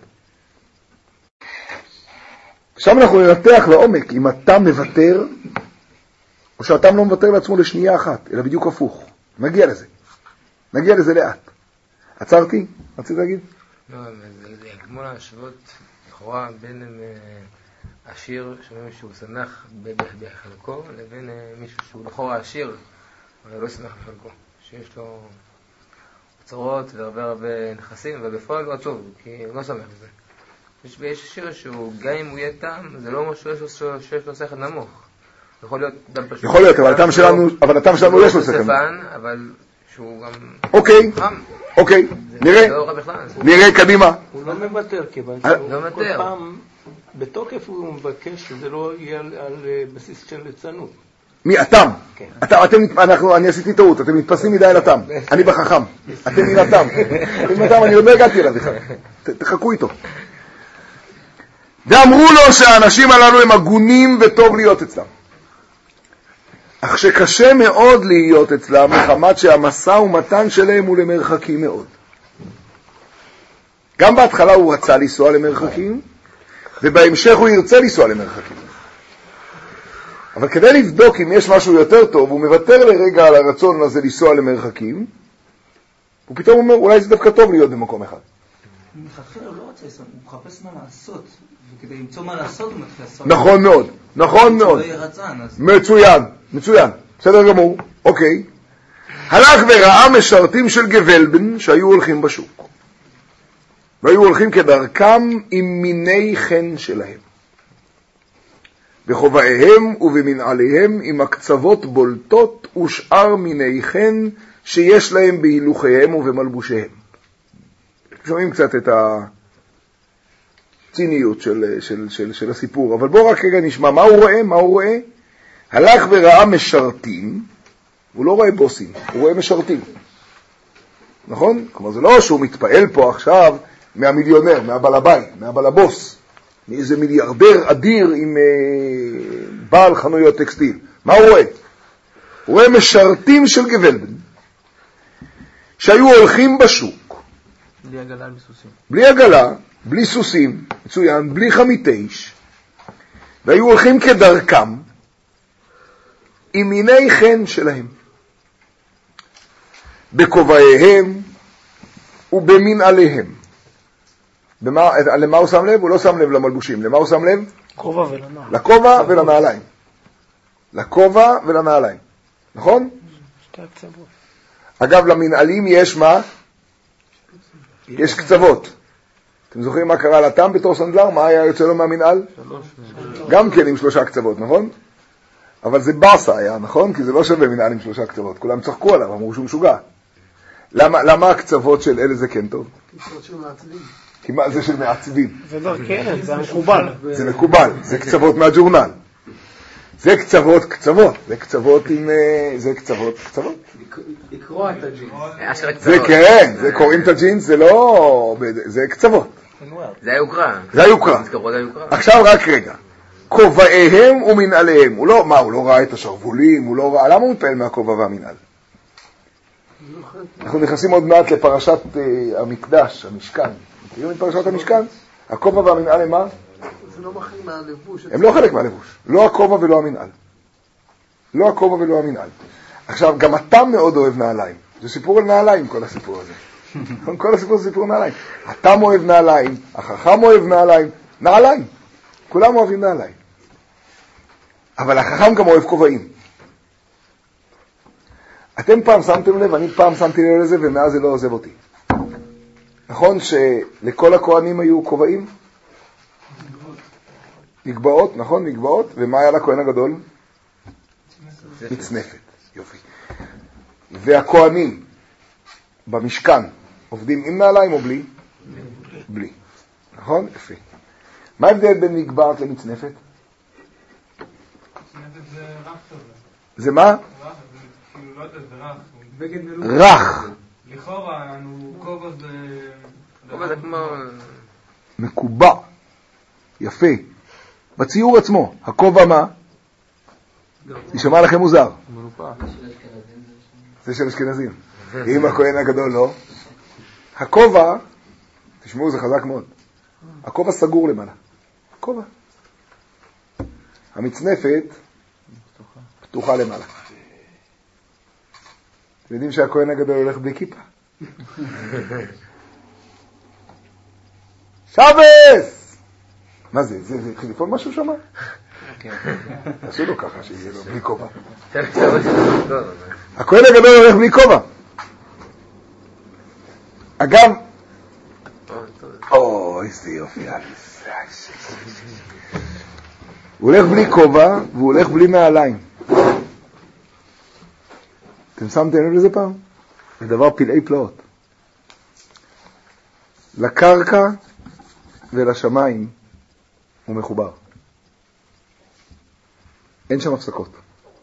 עכשיו אנחנו ננתח לעומק, אם אתה מוותר, או שאתה לא מוותר לעצמו לשנייה אחת, אלא בדיוק הפוך. נגיע לזה. נגיע לזה לאט. עצרתי? רצית להגיד? לא, זה כמו להשוות לכאורה בין עשיר שאומרים שהוא שמח בחלקו, לבין מישהו שהוא לכאורה עשיר, אבל לא שמח בחלקו. שיש לו אוצרות והרבה הרבה נכסים, ובפועל הוא עצוב, כי הוא לא שמח בזה. יש עשיר שהוא, גם אם הוא יהיה טעם, זה לא משהו שיש לו שכל נמוך. יכול להיות דם פשוט. יכול להיות, אבל הטעם שלנו, אבל הטעם שלנו יש לו שכל נמוך. אבל שהוא גם... אוקיי, אוקיי, נראה, נראה קדימה. הוא לא מוותר, כיוון שהוא כל פעם, בתוקף הוא מבקש שזה לא יהיה על בסיס של ליצנות. מי? הטעם. אתם, אנחנו, אני עשיתי טעות, אתם מתפסים מדי על הטעם. אני בחכם. אתם מן הטעם. אתם מן הטעם, אני עוד לא הגעתי אליו בכלל. תחכו איתו. ואמרו לו שהאנשים הללו הם הגונים וטוב להיות אצלם. אך שקשה מאוד להיות אצלם, מחמת שהמסע ומתן שלהם הוא למרחקים מאוד. גם בהתחלה הוא רצה לנסוע למרחקים, ובהמשך הוא ירצה לנסוע למרחקים. אבל כדי לבדוק אם יש משהו יותר טוב, הוא מוותר לרגע על הרצון הזה לנסוע למרחקים, הוא פתאום אומר, אולי זה דווקא טוב להיות במקום אחד. מלכתחילה הוא לא רוצה לנסוע, הוא מחפש מה לעשות, וכדי למצוא מה לעשות הוא מתחיל לעשות. נכון מאוד, נכון מאוד. מצוין, מצוין, בסדר גמור, אוקיי. הלך וראה משרתים של גבלבן שהיו הולכים בשוק. והיו הולכים כדרכם עם מיני חן שלהם. בחובעיהם ובמנעליהם עם הקצוות בולטות ושאר מיני חן שיש להם בהילוחיהם ובמלבושיהם. שומעים קצת את הציניות של, של, של, של הסיפור, אבל בואו רק רגע נשמע מה הוא רואה, מה הוא רואה. הלך וראה משרתים, הוא לא רואה בוסים, הוא רואה משרתים. נכון? כלומר זה לא שהוא מתפעל פה עכשיו מהמיליונר, מהבעל הבית, מהבעל הבוס, מאיזה מיליארדר אדיר עם אה, בעל חנויות טקסטיל. מה הוא רואה? הוא רואה משרתים של גבלבן, שהיו הולכים בשוק. בלי עגלה, בלי סוסים. בלי עגלה, בלי סוסים, מצוין, בלי חמיתיש, והיו הולכים כדרכם, עם מיני חן שלהם. בכובעיהם ובמנעליהם. במה, למה הוא שם לב? הוא לא שם לב למלבושים. למה הוא שם לב? כובע ולנעליים. לכובע ולנעליים. לכובע ולנעליים. נכון? שתי הקצוות. אגב, למנעלים יש מה? יש קצוות. אתם זוכרים מה קרה לתם בתור סנדלר? מה היה יוצא לו מהמנעל? גם כן עם שלושה קצוות, נכון? אבל זה בסה היה, נכון? כי זה לא שווה מנעל עם שלושה קצוות. כולם צחקו עליו, אמרו שהוא משוגע. למה, למה הקצוות של אלה זה כן טוב? קצוות של מעצבים. כי מה זה של מעצבים? זה לא כן, זה מקובל. זה מקובל, זה קצוות מהג'ורנל. זה קצוות, קצוות. זה קצוות עם... זה קצוות, קצוות. לקרוא את הג'ינס. זה כן, זה קוראים את הג'ינס, זה לא... זה קצוות. זה היוקרה. זה היוקרה. עכשיו רק רגע. כובעיהם ומנעליהם. הוא לא, מה, הוא לא ראה את השרבולים, הוא לא ראה, למה הוא מתפעל מהכובע והמנעל? אנחנו נכנסים עוד מעט לפרשת uh, המקדש, המשכן. מכירים את פרשת המשכן? הכובע והמנעל הם מה? זה לא מחליט מהלבוש. הם לא חלק מהלבוש. לא הכובע ולא המנעל. לא הכובע ולא המנעל. עכשיו, גם אתה מאוד אוהב נעליים. זה סיפור על נעליים, כל הסיפור הזה. כל הסיפור זה סיפור נעליים. אתה אוהב נעליים, החכם אוהב נעליים, נעליים. כולם אוהבים נעליים. אבל החכם גם אוהב כובעים. אתם פעם שמתם לב, אני פעם שמתי לב לזה, ומאז זה לא עוזב אותי. נכון שלכל הכהנים היו כובעים? מגבעות, נכון? מגבעות. ומה היה לכהן הגדול? מצנפת. יופי. והכהנים במשכן עובדים עם נעליים או בלי? בלי. נכון? יפה. מה ההבדל בין מגבעת למצנפת? מצנפת זה רך כזה. זה מה? רך, זה כאילו לא יודע, זה רך. בגד מלוכלך. רך. לכאורה, כובע זה... כובע זה כמו... מקובע. יפה. בציור עצמו, הכובע מה? ישמע לכם מוזר. זה של אשכנזים. אם הכהן הגדול לא. הכובע, תשמעו, זה חזק מאוד. הכובע סגור למעלה. הכובע. המצנפת פתוחה למעלה. אתם יודעים שהכהן הגדול הולך בלי כיפה? שבס! מה זה? זה התחיל לפעול משהו שם? תעשו לו ככה שיהיה לו בלי כובע. הכהן הגדול הולך בלי כובע. אגב, אוי, איזה יופי. הוא הולך בלי כובע והוא הולך בלי נעליים. אתם שמתם לב לזה פעם? זה דבר פלאי פלאות. לקרקע ולשמיים הוא מחובר. אין שם הפסקות.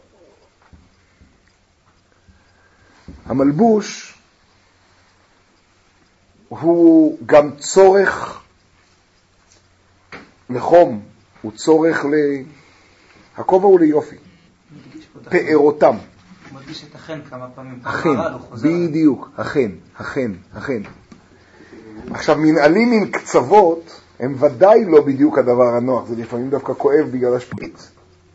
המלבוש הוא גם צורך לחום, הוא צורך ל... הכובע הוא ליופי. פארותם. הוא מדגיש את החן כמה פעמים. החן, בדיוק, החן, החן, החן. עכשיו, מנעלים עם קצוות הם ודאי לא בדיוק הדבר הנוח, זה לפעמים דווקא כואב בגלל השפריץ.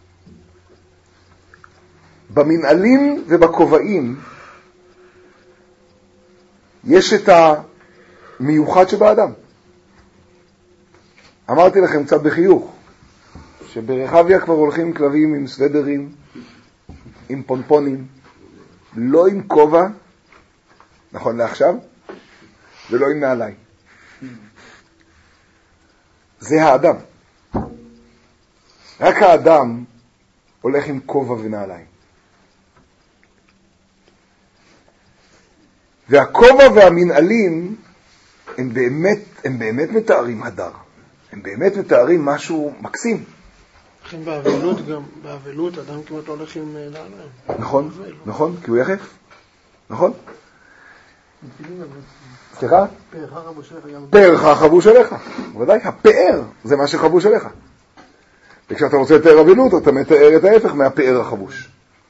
במנעלים ובכובעים יש את המיוחד שבאדם. אמרתי לכם קצת בחיוך, שברחביה כבר הולכים כלבים עם סוודרים, עם פונפונים, לא עם כובע, נכון לעכשיו, ולא עם נעליים. זה האדם. רק האדם הולך עם כובע ונעליים. והכובע והמנעלים הם באמת, הם באמת מתארים הדר. הם באמת מתארים משהו מקסים. לכן באבלות גם, באבלות אדם כמעט הולך עם נעליים. נכון, נכון, כי הוא יחף. נכון? סליחה? פארך חבוש עליך. פארך חבוש עליך. ודאי, הפאר זה מה שחבוש עליך. וכשאתה רוצה לתאר אבלות, אתה מתאר את ההפך מהפאר החבוש.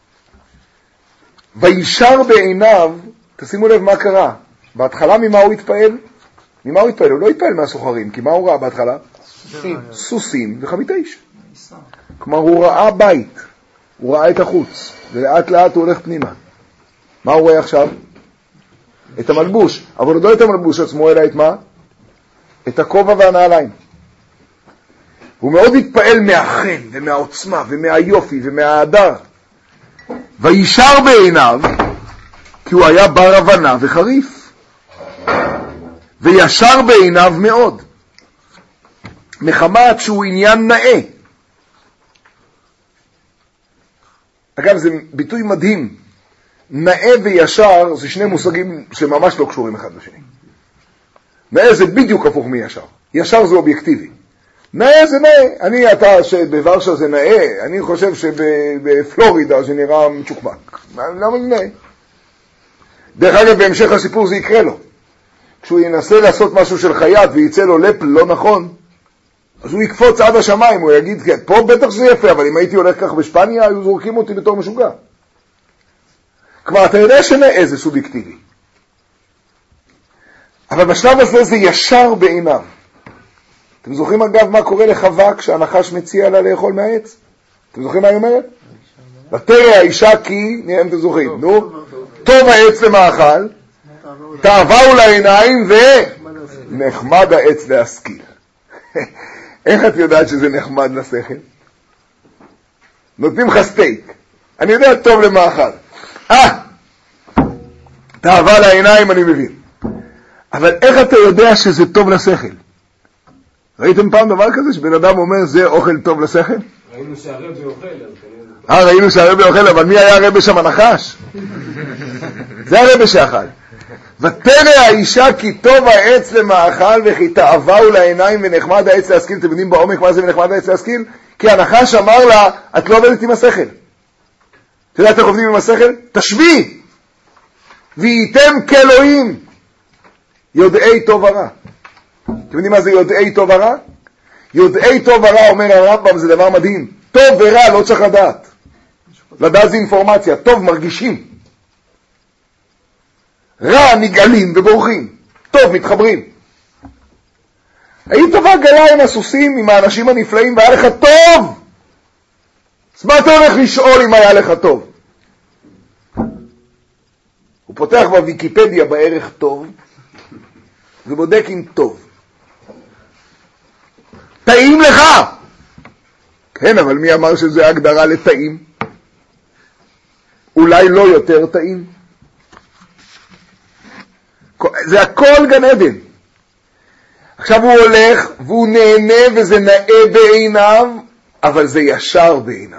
וישר בעיניו, תשימו לב מה קרה. בהתחלה ממה הוא התפעל? ממה הוא התפעל? הוא לא התפעל מהסוחרים, כי מה הוא ראה בהתחלה? סוסים. סוסים וחמיתי איש. כלומר, הוא ראה בית. הוא ראה את החוץ. ולאט לאט הוא הולך פנימה. מה הוא רואה עכשיו? את המלבוש. אבל לא את המלבוש עצמו, אלא את מה? את הכובע והנעליים. הוא מאוד התפעל מהחן ומהעוצמה ומהיופי ומההדר. וישר בעיניו, כי הוא היה בר הבנה וחריף. וישר בעיניו מאוד. מחמת שהוא עניין נאה. אגב, זה ביטוי מדהים. נאה וישר זה שני מושגים שממש לא קשורים אחד לשני. נאה זה בדיוק הפוך מישר. ישר זה אובייקטיבי. נאה זה נאה. אני, אתה, שבוורשה זה נאה, אני חושב שבפלורידה זה נראה מצ'וקמק. למה זה נאה? דרך אגב, בהמשך הסיפור זה יקרה לו. כשהוא ינסה לעשות משהו של חייט ויצא לו לפל לא נכון, אז הוא יקפוץ עד השמיים, הוא יגיד, כן, פה בטח זה יפה, אבל אם הייתי הולך כך בשפניה, היו זורקים אותי בתור משוגע. כבר אתה יודע שנאה זה סובייקטיבי. אבל בשלב הזה זה ישר בעיניו. אתם זוכרים אגב מה קורה לחווה כשהנחש מציע לה לאכול מהעץ? אתם זוכרים מה היא אומרת? ותרא האישה כי, נראה אם אתם זוכרים, נו, טוב העץ למאכל, תאווה לעיניים ונחמד העץ להשכיל. איך את יודעת שזה נחמד לשכל? נותנים לך סטייק. אני יודע טוב למאכל. אה, תאווה לעיניים אני מבין. אבל איך אתה יודע שזה טוב לשכל? ראיתם פעם דבר כזה שבן אדם אומר זה אוכל טוב לשכל? ראינו שהרבי אוכל. אה, ראינו שהרבי אוכל, אבל מי היה הרבי שם הנחש? זה הרבי שאכל. ותרא האישה כי טוב העץ למאכל וכי תאווה לעיניים ונחמד העץ להשכיל. אתם יודעים בעומק מה זה ונחמד העץ להשכיל? כי הנחש אמר לה, את לא עובדת עם השכל. אתה יודעת איך עובדים עם השכל? תשבי! והייתם כאלוהים יודעי טוב ורע. אתם יודעים מה זה יודעי טוב ורע? יודעי טוב ורע, אומר הרמב"ם, זה דבר מדהים. טוב ורע לא צריך לדעת. לדעת זה אינפורמציה. טוב מרגישים. רע נגאלים ובורחים. טוב מתחברים. היית טובה גלה עם הסוסים, עם האנשים הנפלאים, והיה לך טוב. אז מה אתה הולך לשאול אם היה לך טוב? הוא פותח בוויקיפדיה בערך טוב, ובודק אם טוב. טעים לך! כן, אבל מי אמר שזה הגדרה לטעים? אולי לא יותר טעים? זה הכל גן עדן. עכשיו הוא הולך והוא נהנה וזה נאה בעיניו, אבל זה ישר בעיניו.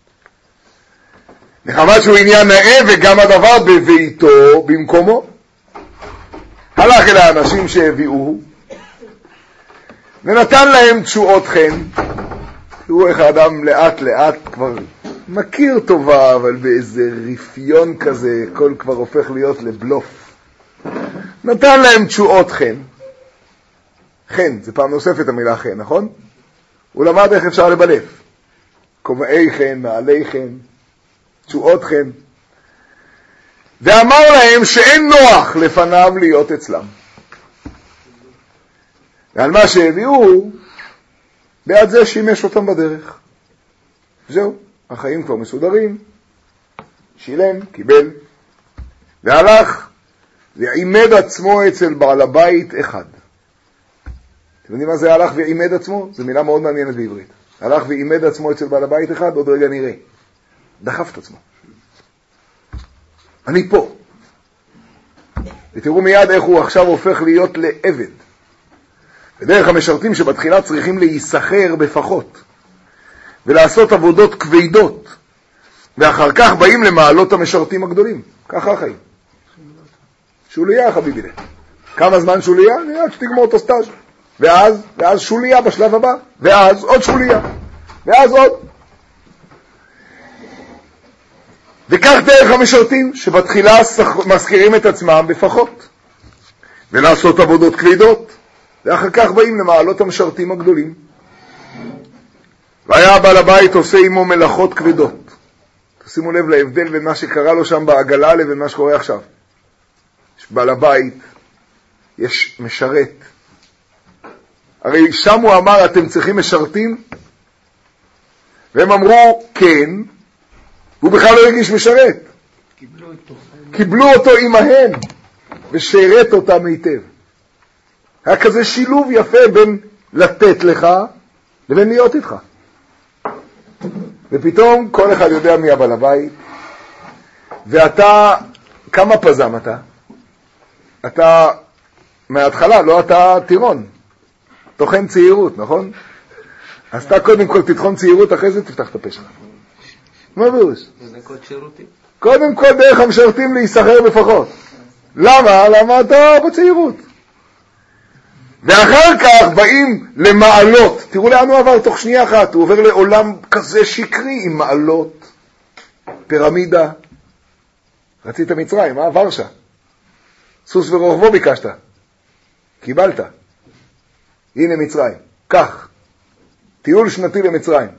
נחמד שהוא עניין נאה וגם הדבר בביתו במקומו. הלך אל האנשים שהביאוהו ונתן להם תשועות חן. תראו איך האדם לאט לאט כבר מכיר טובה, אבל באיזה רפיון כזה כל כבר הופך להיות לבלוף. נתן להם תשועות חן. חן, זה פעם נוספת המילה חן, נכון? הוא למד איך אפשר לבלף. כובעי חן, מעלי חן, תשועות חן. ואמר להם שאין נוח לפניו להיות אצלם. ועל מה שהביאו, בעד זה שימש אותם בדרך. זהו, החיים כבר מסודרים, שילם, קיבל, והלך, ועימד עצמו אצל בעל הבית אחד. אתם יודעים מה זה הלך ועימד עצמו? זו מילה מאוד מעניינת בעברית. הלך ועימד עצמו אצל בעל הבית אחד, עוד רגע נראה. דחף את עצמו. אני פה. ותראו מיד איך הוא עכשיו הופך להיות לעבד. בדרך המשרתים שבתחילה צריכים להיסחר בפחות, ולעשות עבודות כבדות, ואחר כך באים למעלות המשרתים הגדולים. ככה החיים. שוליה חביבי. כמה זמן שוליה? עד שתגמור את הסטאז'. ואז, ואז שוליה בשלב הבא, ואז עוד שוליה, ואז עוד. וכך דרך המשרתים שבתחילה מזכירים את עצמם בפחות, ולעשות עבודות כבדות, ואחר כך באים למעלות המשרתים הגדולים. והיה בעל הבית עושה עמו מלאכות כבדות. תשימו לב להבדל בין מה שקרה לו שם בעגלה לבין מה שקורה עכשיו. יש בעל הבית, יש משרת. הרי שם הוא אמר, אתם צריכים משרתים? והם אמרו, כן, והוא בכלל לא הרגיש משרת. קיבלו אותו. קיבלו אותו עמהם, ושרת אותם היטב. היה כזה שילוב יפה בין לתת לך, לבין להיות איתך. ופתאום כל אחד יודע מי הבעל הבית, ואתה, כמה פזם אתה? אתה, מההתחלה, לא אתה טירון. תוכן צעירות, נכון? אז אתה קודם כל תתחון צעירות, אחרי זה תפתח את הפה שלך. מה פירוש? קודם כל דרך המשרתים להיסחר בפחות. למה? למה אתה בצעירות. ואחר כך באים למעלות. תראו לאן הוא עבר תוך שנייה אחת. הוא עובר לעולם כזה שקרי עם מעלות, פירמידה. רצית מצרים, מה עבר שם? סוס ורוכבו ביקשת. קיבלת. הנה מצרים. כך. טיול שנתי למצרים.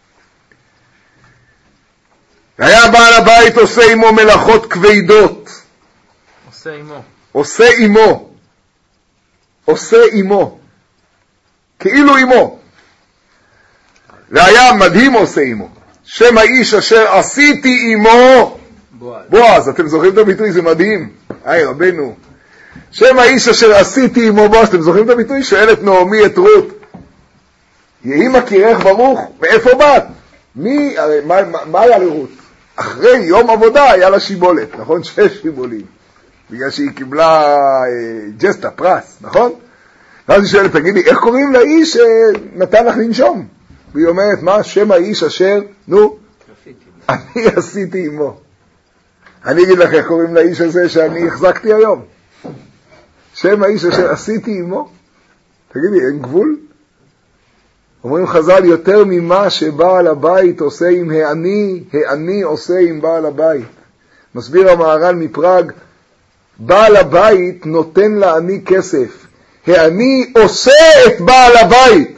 והיה בעל הבית עושה עמו מלאכות כבדות. עושה עמו. עושה עמו. עושה עמו. כאילו עמו. והיה מדהים עושה עמו. שם האיש אשר עשיתי עמו. בועז. בועז, אתם זוכרים את הביטוי? זה מדהים. היי רבנו. שם האיש אשר עשיתי עמו בועז. אתם זוכרים את הביטוי? שואלת נעמי את רות. יהי מכירך ברוך. מאיפה באת? מי, מה, מה, מה היה לרות? אחרי יום עבודה היה לה שיבולת, נכון? שש שיבולים. בגלל שהיא קיבלה אה, ג'סטה, פרס, נכון? ואז היא שואלת, תגידי, איך קוראים לאיש שנתן לך לנשום? והיא אומרת, מה שם האיש אשר, נו, אני עשיתי עמו. אני אגיד לך איך קוראים לאיש הזה שאני החזקתי היום. שם האיש אשר עשיתי עמו. תגידי, אין גבול? אומרים חז"ל, יותר ממה שבעל הבית עושה עם העני, העני עושה עם בעל הבית. מסביר המהר"ל מפראג, בעל הבית נותן לעני כסף, העני עושה את בעל הבית,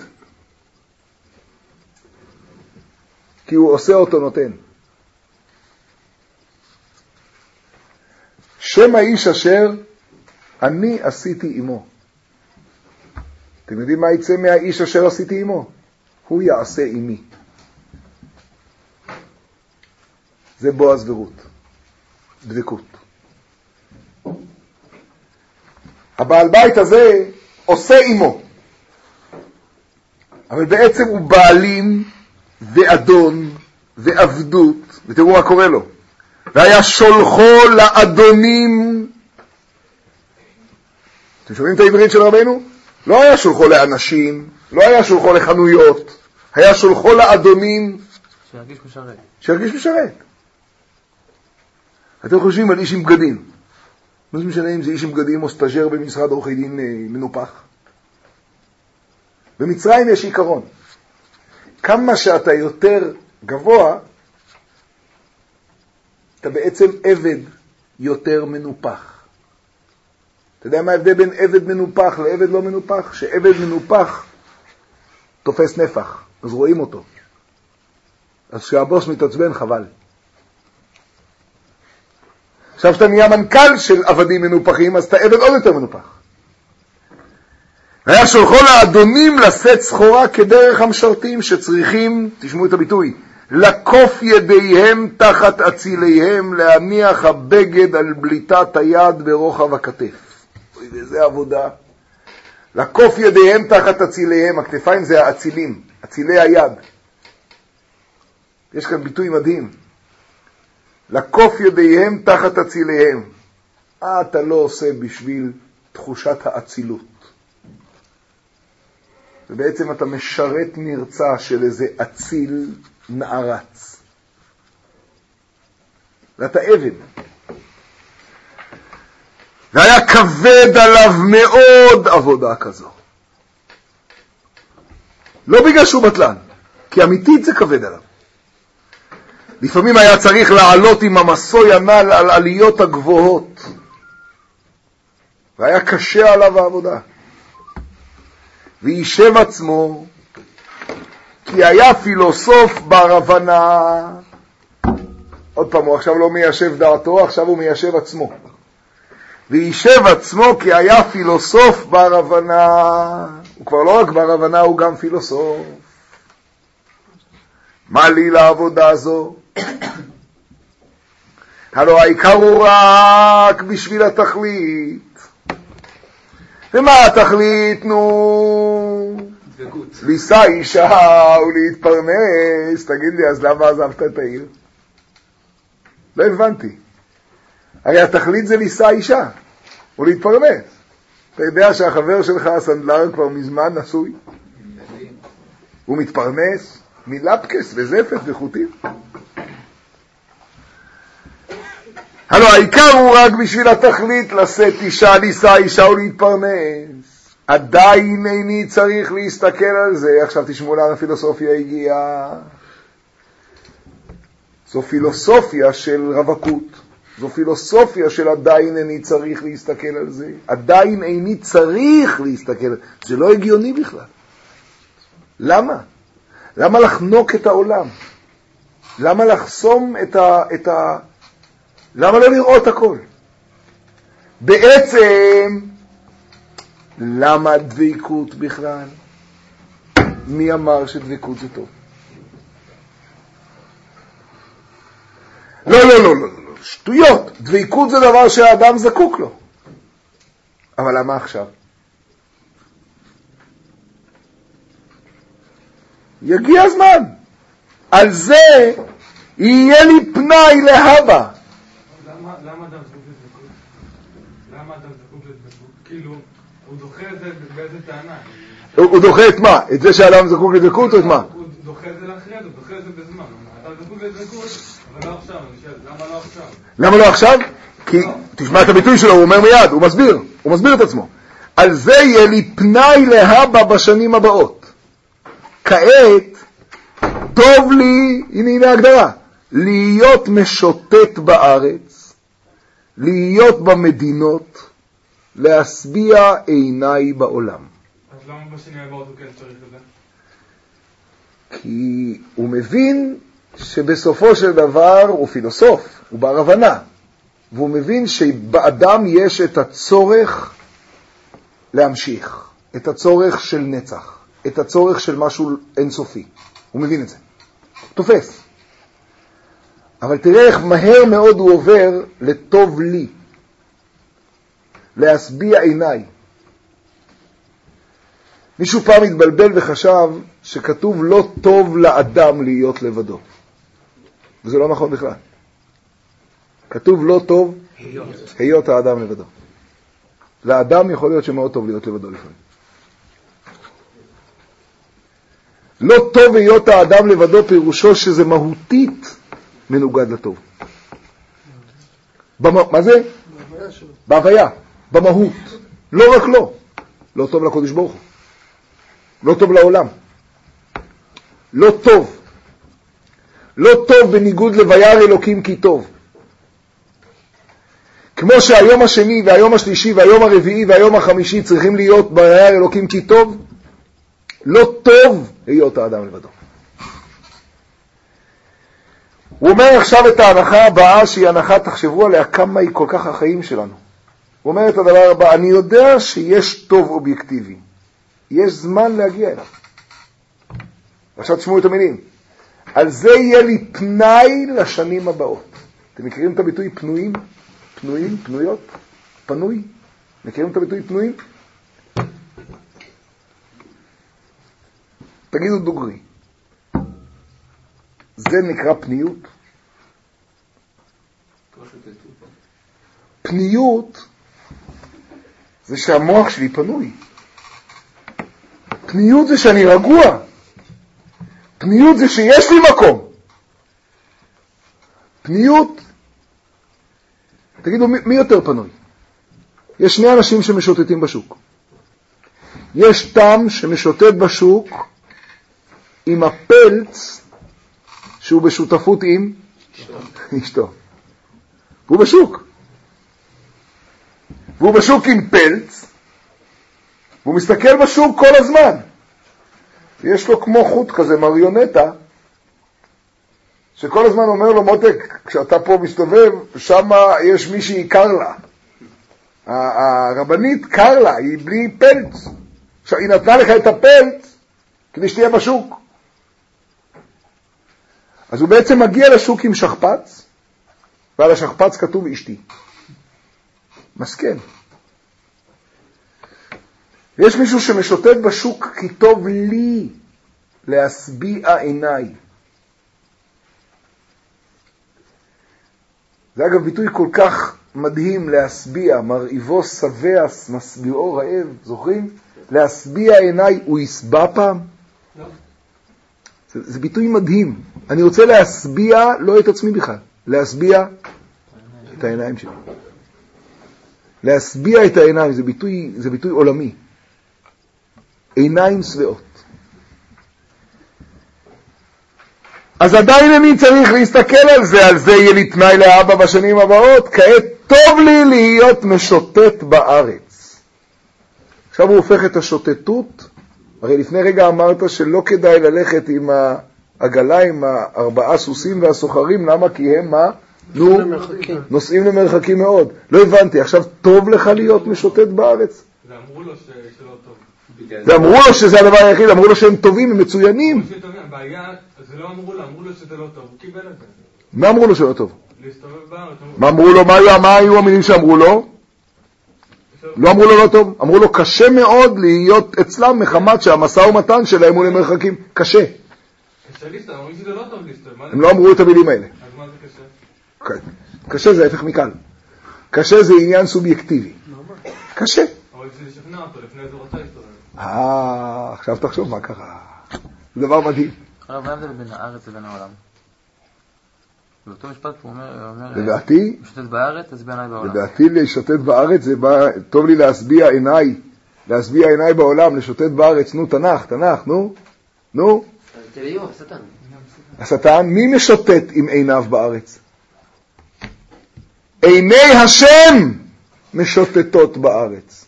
כי הוא עושה אותו נותן. שם האיש אשר אני עשיתי עמו. אתם יודעים מה יצא מהאיש אשר עשיתי עמו? הוא יעשה עמי. זה בועז ורות. דבקות. הבעל בית הזה עושה עמו. אבל בעצם הוא בעלים ואדון ועבדות. ותראו מה קורה לו. והיה שולחו לאדונים. אתם שומעים את העברית של רבנו? לא היה שולחו לאנשים, לא היה שולחו לחנויות, היה שולחו לאדונים. שירגיש משרת. שירגיש משרת. אתם חושבים על איש עם בגדים. מה זה משנה אם זה איש עם בגדים או סטאז'ר במשרד עורכי דין מנופח? במצרים יש עיקרון. כמה שאתה יותר גבוה, אתה בעצם עבד יותר מנופח. אתה יודע מה ההבדל בין עבד מנופח לעבד לא מנופח? שעבד מנופח תופס נפח, אז רואים אותו. אז כשהבוס מתעצבן חבל. עכשיו שאתה נהיה מנכ"ל של עבדים מנופחים, אז אתה עבד עוד יותר מנופח. היה שולחו לאדונים לשאת סחורה כדרך המשרתים שצריכים, תשמעו את הביטוי, לקוף ידיהם תחת אציליהם, להניח הבגד על בליטת היד ברוחב הכתף. וזה עבודה. לקוף ידיהם תחת אציליהם, הכתפיים זה האצילים, אצילי היד. יש כאן ביטוי מדהים. לקוף ידיהם תחת אציליהם. אה, אתה לא עושה בשביל תחושת האצילות. ובעצם אתה משרת מרצה של איזה אציל נערץ. ואתה עבד. והיה כבד עליו מאוד עבודה כזו. לא בגלל שהוא בטלן, כי אמיתית זה כבד עליו. לפעמים היה צריך לעלות עם המסוי הנ"ל על עליות הגבוהות. והיה קשה עליו העבודה. וישב עצמו, כי היה פילוסוף בר הבנה. עוד פעם, הוא עכשיו לא מיישב דעתו, עכשיו הוא מיישב עצמו. וישב עצמו כי היה פילוסוף בר הבנה. הוא כבר לא רק בר הבנה, הוא גם פילוסוף. מה לי לעבודה הזו? הלוא העיקר הוא רק בשביל התכלית. ומה התכלית? נו, לישא אישה ולהתפרנס. תגיד לי, אז למה עזבת את העיר? לא הבנתי. הרי התכלית זה לישא אישה ולהתפרנס. אתה יודע שהחבר שלך הסנדלר כבר מזמן נשוי? הוא מתפרנס מלפקס וזפת וחוטים. הלוא העיקר הוא רק בשביל התכלית לשאת אישה, לישא אישה ולהתפרנס. עדיין איני צריך להסתכל על זה. עכשיו תשמעו לאן הפילוסופיה הגיעה. זו פילוסופיה של רווקות. זו פילוסופיה של עדיין איני צריך להסתכל על זה. עדיין איני צריך להסתכל על זה. זה לא הגיוני בכלל. למה? למה לחנוק את העולם? למה לחסום את ה... את ה... למה לא לראות הכל? בעצם, למה דבקות בכלל? מי אמר שדבקות זה טוב? לא, לא, לא, לא, לא, שטויות. דבקות זה דבר שהאדם זקוק לו. אבל למה עכשיו? יגיע הזמן. על זה יהיה לי פנאי להבא. למה אדם זקוק לדבקות? למה אדם זקוק לדבקות? כאילו, הוא דוחה את זה באיזה טענה? הוא דוחה את מה? את זה שהאדם זקוק לדבקות או את מה? הוא דוחה את זה לאחרי, הוא דוחה את זה בזמן. אתה זקוק לדבקות, אבל לא עכשיו, אני שואל, למה לא עכשיו? למה לא עכשיו? כי, תשמע את הביטוי שלו, הוא אומר מיד, הוא מסביר, הוא מסביר את עצמו. על זה יהיה לי פנאי להבא בשנים הבאות. כעת, טוב לי, הנה הנה הגדרה, להיות משוטט בארץ, להיות במדינות, להשביע עיניי בעולם. אז למה בשנים הבאות הוא כן צריך את זה? כי הוא מבין שבסופו של דבר הוא פילוסוף, הוא בר הבנה, והוא מבין שבאדם יש את הצורך להמשיך, את הצורך של נצח, את הצורך של משהו אינסופי. הוא מבין את זה. תופס. אבל תראה איך מהר מאוד הוא עובר לטוב לי, להשביע עיניי. מישהו פעם התבלבל וחשב שכתוב לא טוב לאדם להיות לבדו. וזה לא נכון בכלל. כתוב לא טוב היות, היות האדם לבדו. לאדם יכול להיות שמאוד טוב להיות לבדו לפעמים. לא טוב היות האדם לבדו פירושו שזה מהותית מנוגד לטוב. במ... מה זה? בהוויה, במהות. לא רק לא. לא טוב לקודש ברוך הוא. לא טוב לעולם. לא טוב. לא טוב בניגוד לויר אלוקים כי טוב. כמו שהיום השני והיום השלישי והיום הרביעי והיום החמישי צריכים להיות בויר אלוקים כי טוב, לא טוב היות האדם לבדו. הוא אומר עכשיו את ההנחה הבאה, שהיא הנחה, תחשבו עליה כמה היא כל כך החיים שלנו. הוא אומר את הדבר הבא, אני יודע שיש טוב אובייקטיבי, יש זמן להגיע אליו. עכשיו תשמעו את המילים, על זה יהיה לי פנאי לשנים הבאות. אתם מכירים את הביטוי פנויים? פנויים, פנויות, פנוי? מכירים את הביטוי פנויים? תגידו דוגרי. זה נקרא פניות? פניות זה שהמוח שלי פנוי. פניות זה שאני רגוע. פניות זה שיש לי מקום. פניות, תגידו, מי, מי יותר פנוי? יש שני אנשים שמשוטטים בשוק. יש תם שמשוטט בשוק עם הפלץ שהוא בשותפות עם אשתו. והוא בשוק. והוא בשוק עם פלץ, והוא מסתכל בשוק כל הזמן. יש לו כמו חוט כזה, מריונטה, שכל הזמן אומר לו, מותק, כשאתה פה מסתובב, שם יש מישהי קר לה. הרבנית קר לה, היא בלי פלץ. עכשיו, היא נתנה לך את הפלץ כדי שתהיה בשוק. אז הוא בעצם מגיע לשוק עם שכפץ, ועל השכפץ כתוב אשתי. מסכן. יש מישהו שמשוטט בשוק כי טוב לי להשביע עיניי. זה אגב ביטוי כל כך מדהים, להשביע, מרעיבו שבע, משביעו רעב, זוכרים? להשביע עיניי, הוא יסבע פעם? לא. זה, זה ביטוי מדהים. אני רוצה להשביע לא את עצמי בכלל, להשביע את העיניים שלי. להשביע את העיניים, זה ביטוי, זה ביטוי עולמי. עיניים שבעות. אז עדיין אני צריך להסתכל על זה, על זה יהיה לי תנאי לאבא בשנים הבאות, כעת טוב לי להיות משוטט בארץ. עכשיו הוא הופך את השוטטות, הרי לפני רגע אמרת שלא כדאי ללכת עם העגלה, עם הארבעה סוסים והסוחרים, למה? כי הם מה? נו, נוסעים למרחקים מאוד. לא הבנתי, עכשיו טוב לך להיות משוטט בארץ? זה אמרו לו שלא טוב. זה אמרו לו שזה הדבר היחיד, אמרו לו שהם טובים, הם מצוינים. הבעיה, זה לא אמרו לו, אמרו לו שזה לא טוב, הוא קיבל את זה. מה אמרו לו שלא טוב? להסתובב בארץ. מה אמרו לו, מה היו המילים שאמרו לו? לא אמרו לו לא טוב, אמרו לו קשה מאוד להיות אצלם מחמת שהמשא ומתן שלהם הוא למרחקים. קשה. קשה להסתובב, אמרו שזה לא טוב להסתובב. הם לא אמרו את המילים האלה. אז מה זה קשה? קשה זה הפך מקל. קשה זה עניין סובייקטיבי. קשה. אבל זה לשכנע אותו, לפני זה רוצה להסתובב. אה, עכשיו תחשוב מה קרה. זה דבר מדהים. הרב, מה ההבדל בין הארץ לבין העולם? באותו משפט הוא אומר, לדעתי, משוטט בארץ, אז בעיניי בעולם. לדעתי לשוטט בארץ זה בא, טוב לי להשביע עיניי להשביע עיניי בעולם, לשוטט בארץ, נו תנ"ך, תנ"ך, נו, נו. השטן. השטן, מי משוטט עם עיניו בארץ? עיני השם משוטטות בארץ.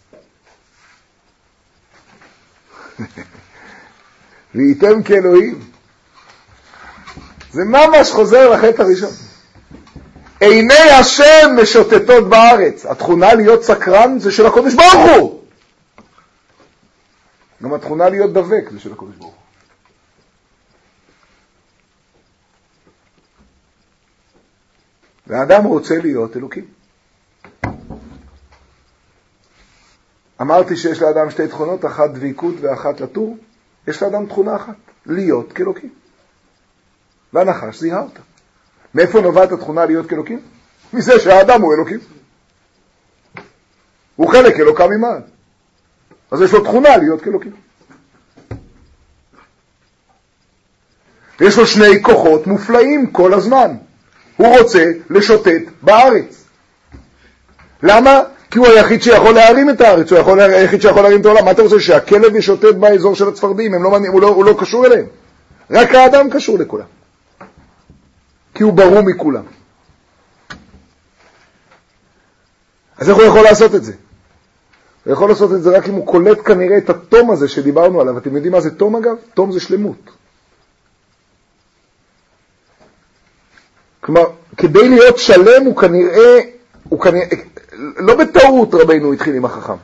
והייתם כאלוהים. זה ממש חוזר לחטא הראשון. עיני השם משוטטות בארץ. התכונה להיות סקרן זה של הקודש ברוך הוא. גם התכונה להיות דבק זה של הקודש ברוך הוא. והאדם רוצה להיות אלוקים. אמרתי שיש לאדם שתי תכונות, אחת דביקות ואחת לטור. יש לאדם תכונה אחת, להיות כאלוקים. והנחש זיהה אותה. מאיפה נובעת התכונה להיות כאלוקים? מזה שהאדם הוא אלוקים. הוא חלק אלוקה ממעל. אז יש לו תכונה להיות כאלוקים. ויש לו שני כוחות מופלאים כל הזמן. הוא רוצה לשוטט בארץ. למה? כי הוא היחיד שיכול להרים את הארץ, הוא יכול, היחיד שיכול להרים את העולם. מה אתה רוצה? שהכלב ישוטט באזור של הצפרדים, הם לא, הוא, לא, הוא לא קשור אליהם. רק האדם קשור לכולם. כי הוא ברור מכולם. אז איך הוא יכול לעשות את זה? הוא יכול לעשות את זה רק אם הוא קולט כנראה את התום הזה שדיברנו עליו. אתם יודעים מה זה תום אגב? תום זה שלמות. כלומר, כדי להיות שלם הוא כנראה, הוא כנראה, לא בטעות רבינו התחיל עם החכם.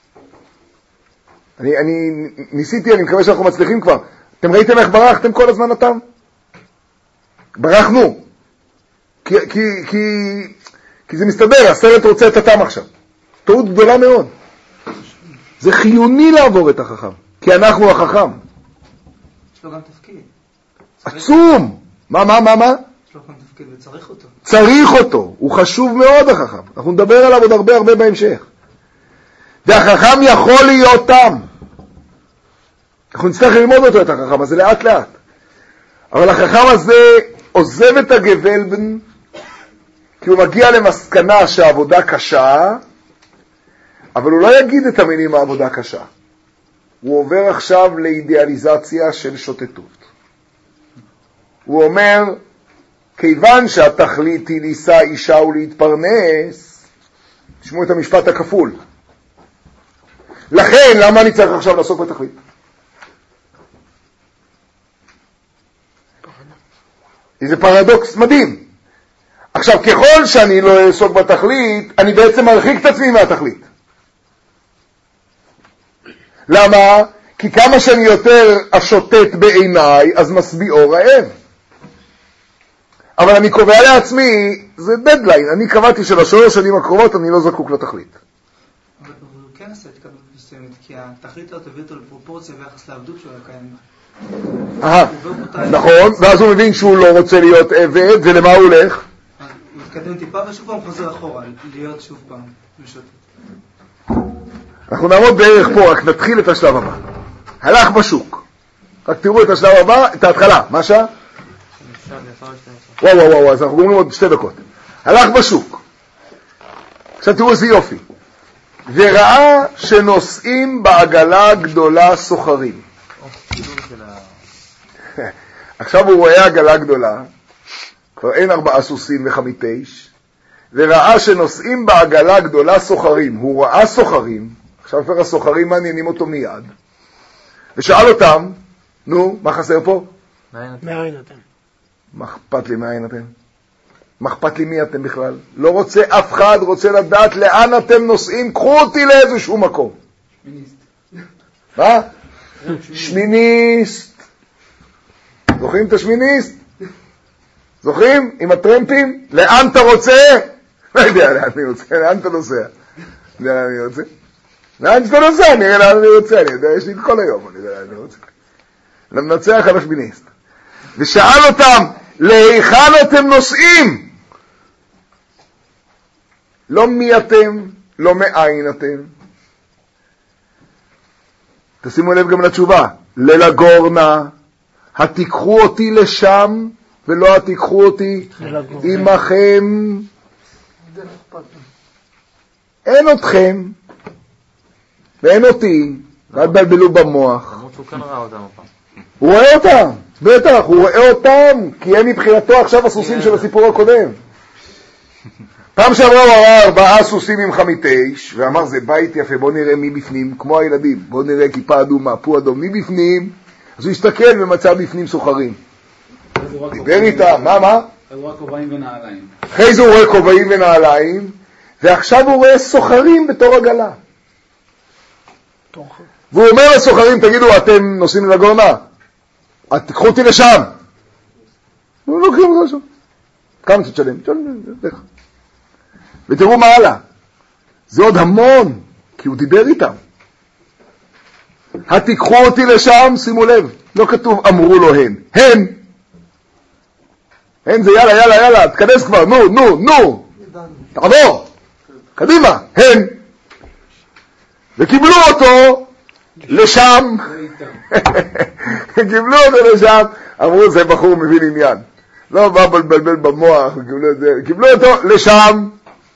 אני, אני ניסיתי, אני מקווה שאנחנו מצליחים כבר. אתם ראיתם איך ברחתם כל הזמן אתם? ברחנו. כי, כי, כי, כי זה מסתבר, הסרט רוצה את התם עכשיו. טעות גדולה מאוד. זה חיוני לעבור את החכם, כי אנחנו החכם. יש לו גם תפקיד. עצום. מה, מה, מה, מה? יש לו גם תפקיד וצריך אותו. צריך אותו. הוא חשוב מאוד החכם. אנחנו נדבר עליו עוד הרבה הרבה בהמשך. והחכם יכול להיות תם. אנחנו נצטרך ללמוד אותו את החכם הזה לאט לאט. אבל החכם הזה עוזב את הגבלבן, כי הוא מגיע למסקנה שהעבודה קשה, אבל הוא לא יגיד את המילים העבודה קשה. הוא עובר עכשיו לאידיאליזציה של שוטטות. הוא אומר, כיוון שהתכלית היא לישא אישה ולהתפרנס, תשמעו את המשפט הכפול. לכן, למה אני צריך עכשיו לעסוק בתכלית? זה פרדוקס מדהים. עכשיו, ככל שאני לא אעסוק בתכלית, אני בעצם מרחיק את עצמי מהתכלית. למה? כי כמה שאני יותר אשוטט בעיניי, אז משביעו רעב. אבל אני קובע לעצמי, זה דדליין, אני קבעתי שלשלוש שנים הקרובות אני לא זקוק לתכלית. אבל הוא כן עשה התקדמות מסוימת, כי התכלית לא תביא אותו לפרופורציה ביחס לעבדות שהוא היה קיים בה. אהה, נכון, ואז הוא מבין שהוא לא רוצה להיות עבד, ולמה הוא הולך? הוא מתקדם טיפה ושוב פעם חוזר אחורה, להיות שוב פעם משוטט. אנחנו נעמוד בערך פה, רק נתחיל את השלב הבא. הלך בשוק. רק תראו את השלב הבא, את ההתחלה. מה שעה? וואו וואו וואו, אז אנחנו גומרים עוד שתי דקות. הלך בשוק. עכשיו תראו איזה יופי. וראה שנוסעים בעגלה גדולה סוחרים. עכשיו הוא רואה עגלה גדולה, כבר אין ארבעה סוסים וחמיתיש, וראה שנוסעים בעגלה גדולה סוחרים. הוא ראה סוחרים, עכשיו כבר הסוחרים מעניינים אותו מיד, ושאל אותם, נו, מה חסר פה? מאין אתם? מה אכפת לי מאין אתם? מה אכפת לי מי אתם בכלל? לא רוצה אף אחד, רוצה לדעת לאן אתם נוסעים, קחו אותי לאיזשהו מקום. שמיניסט. מה? שמיניסט. זוכרים את השמיניסט? זוכרים? עם הטרמפים? לאן אתה רוצה? לא יודע לאן אני רוצה, לאן אתה נוסע? יודע לאן אני רוצה? לאן שאתה נוסע, נראה לאן אני רוצה, אני יודע, יש לי את כל היום, אני יודע לאן אני רוצה. למנצח על השמיניסט. ושאל אותם, להיכן אתם נוסעים? לא מי אתם, לא מאין אתם. תשימו לב גם לתשובה. ללגורנה, התיקחו אותי לשם, ולא התיקחו אותי עמכם. אין אתכם. ואין אותי, ואל בלבלו במוח. למרות שהוא כן ראה אותם הפעם. הוא רואה אותם, בטח, הוא רואה אותם, כי הם מבחינתו עכשיו הסוסים של הסיפור הקודם. פעם שעברה הוא ראה ארבעה סוסים עם חמיתש, ואמר זה בית יפה, בוא נראה מי בפנים, כמו הילדים, בוא נראה כיפה אדומה, פו אדום, מי בפנים? אז הוא הסתכל ומצא בפנים סוחרים. דיבר איתם, מה, מה? אז הוא רואה כובעים ונעליים. אחרי זה הוא רואה כובעים ונעליים, ועכשיו הוא רואה סוחרים בתור עגלה. והוא אומר לסוחרים, תגידו, אתם נוסעים לגורנה? תקחו אותי לשם. הוא לא קראים לך שם. כמה תשלם? תשלם, לך. ותראו מה הלאה. זה עוד המון, כי הוא דיבר איתם. התיקחו אותי לשם, שימו לב, לא כתוב אמרו לו הן. הן. הן זה יאללה, יאללה, יאללה, תכנס כבר, נו, נו, נו. תעבור. קדימה, הן. וקיבלו אותו לשם. קיבלו אותו לשם, אמרו זה בחור מבין עניין. לא בא בלבלבל במוח, קיבלו אותו לשם.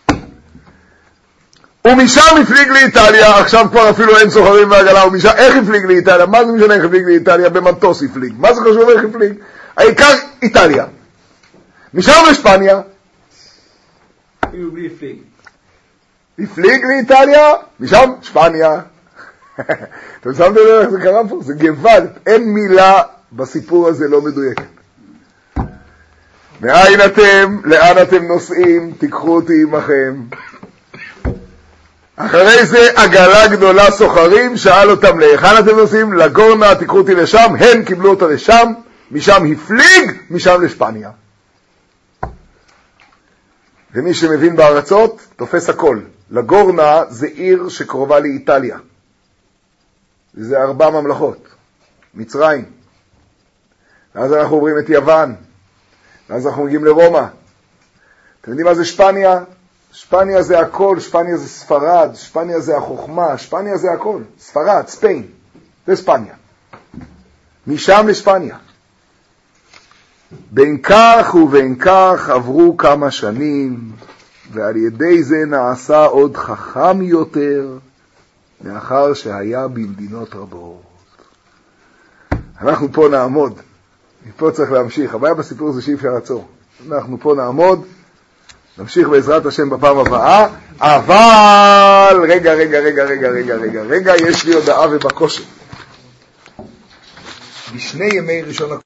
ומשם הפליג לאיטליה, עכשיו כבר אפילו אין סוחרים בעגלה, ומשם, איך הפליג לאיטליה? מה זה משנה איך הפליג לאיטליה? במטוס הפליג. מה זה חשוב איך הפליג? העיקר איטליה. משם לשפניה. אפילו בלי הפליג. הפליג לאיטליה, משם שפניה. אתם שמתם לב איך זה קרה פה? זה גוואלד. אין מילה בסיפור הזה לא מדויקת. מאין אתם? לאן אתם נוסעים? תיקחו אותי עמכם. אחרי זה עגלה גדולה סוחרים, שאל אותם להיכן אתם נוסעים? לגורנה, תיקחו אותי לשם. הם קיבלו אותו לשם, משם הפליג, משם לשפניה. ומי שמבין בארצות תופס הכל. לגורנה זה עיר שקרובה לאיטליה. וזה ארבע ממלכות. מצרים. ואז אנחנו עוברים את יוון. ואז אנחנו מגיעים לרומא. אתם יודעים מה זה שפניה? שפניה זה הכל, שפניה זה ספרד, שפניה זה החוכמה, שפניה זה הכל. ספרד, ספיין. זה ספניה. משם לשפניה. בין כך ובין כך עברו כמה שנים, ועל ידי זה נעשה עוד חכם יותר, מאחר שהיה במדינות רבות. אנחנו פה נעמוד. פה צריך להמשיך. הבעיה בסיפור הזה שאי אפשר לעצור. אנחנו פה נעמוד, נמשיך בעזרת השם בפעם הבאה, אבל רגע, רגע, רגע, רגע, רגע, רגע, רגע, יש לי הודעה ובקושי. בשני ימי ראשון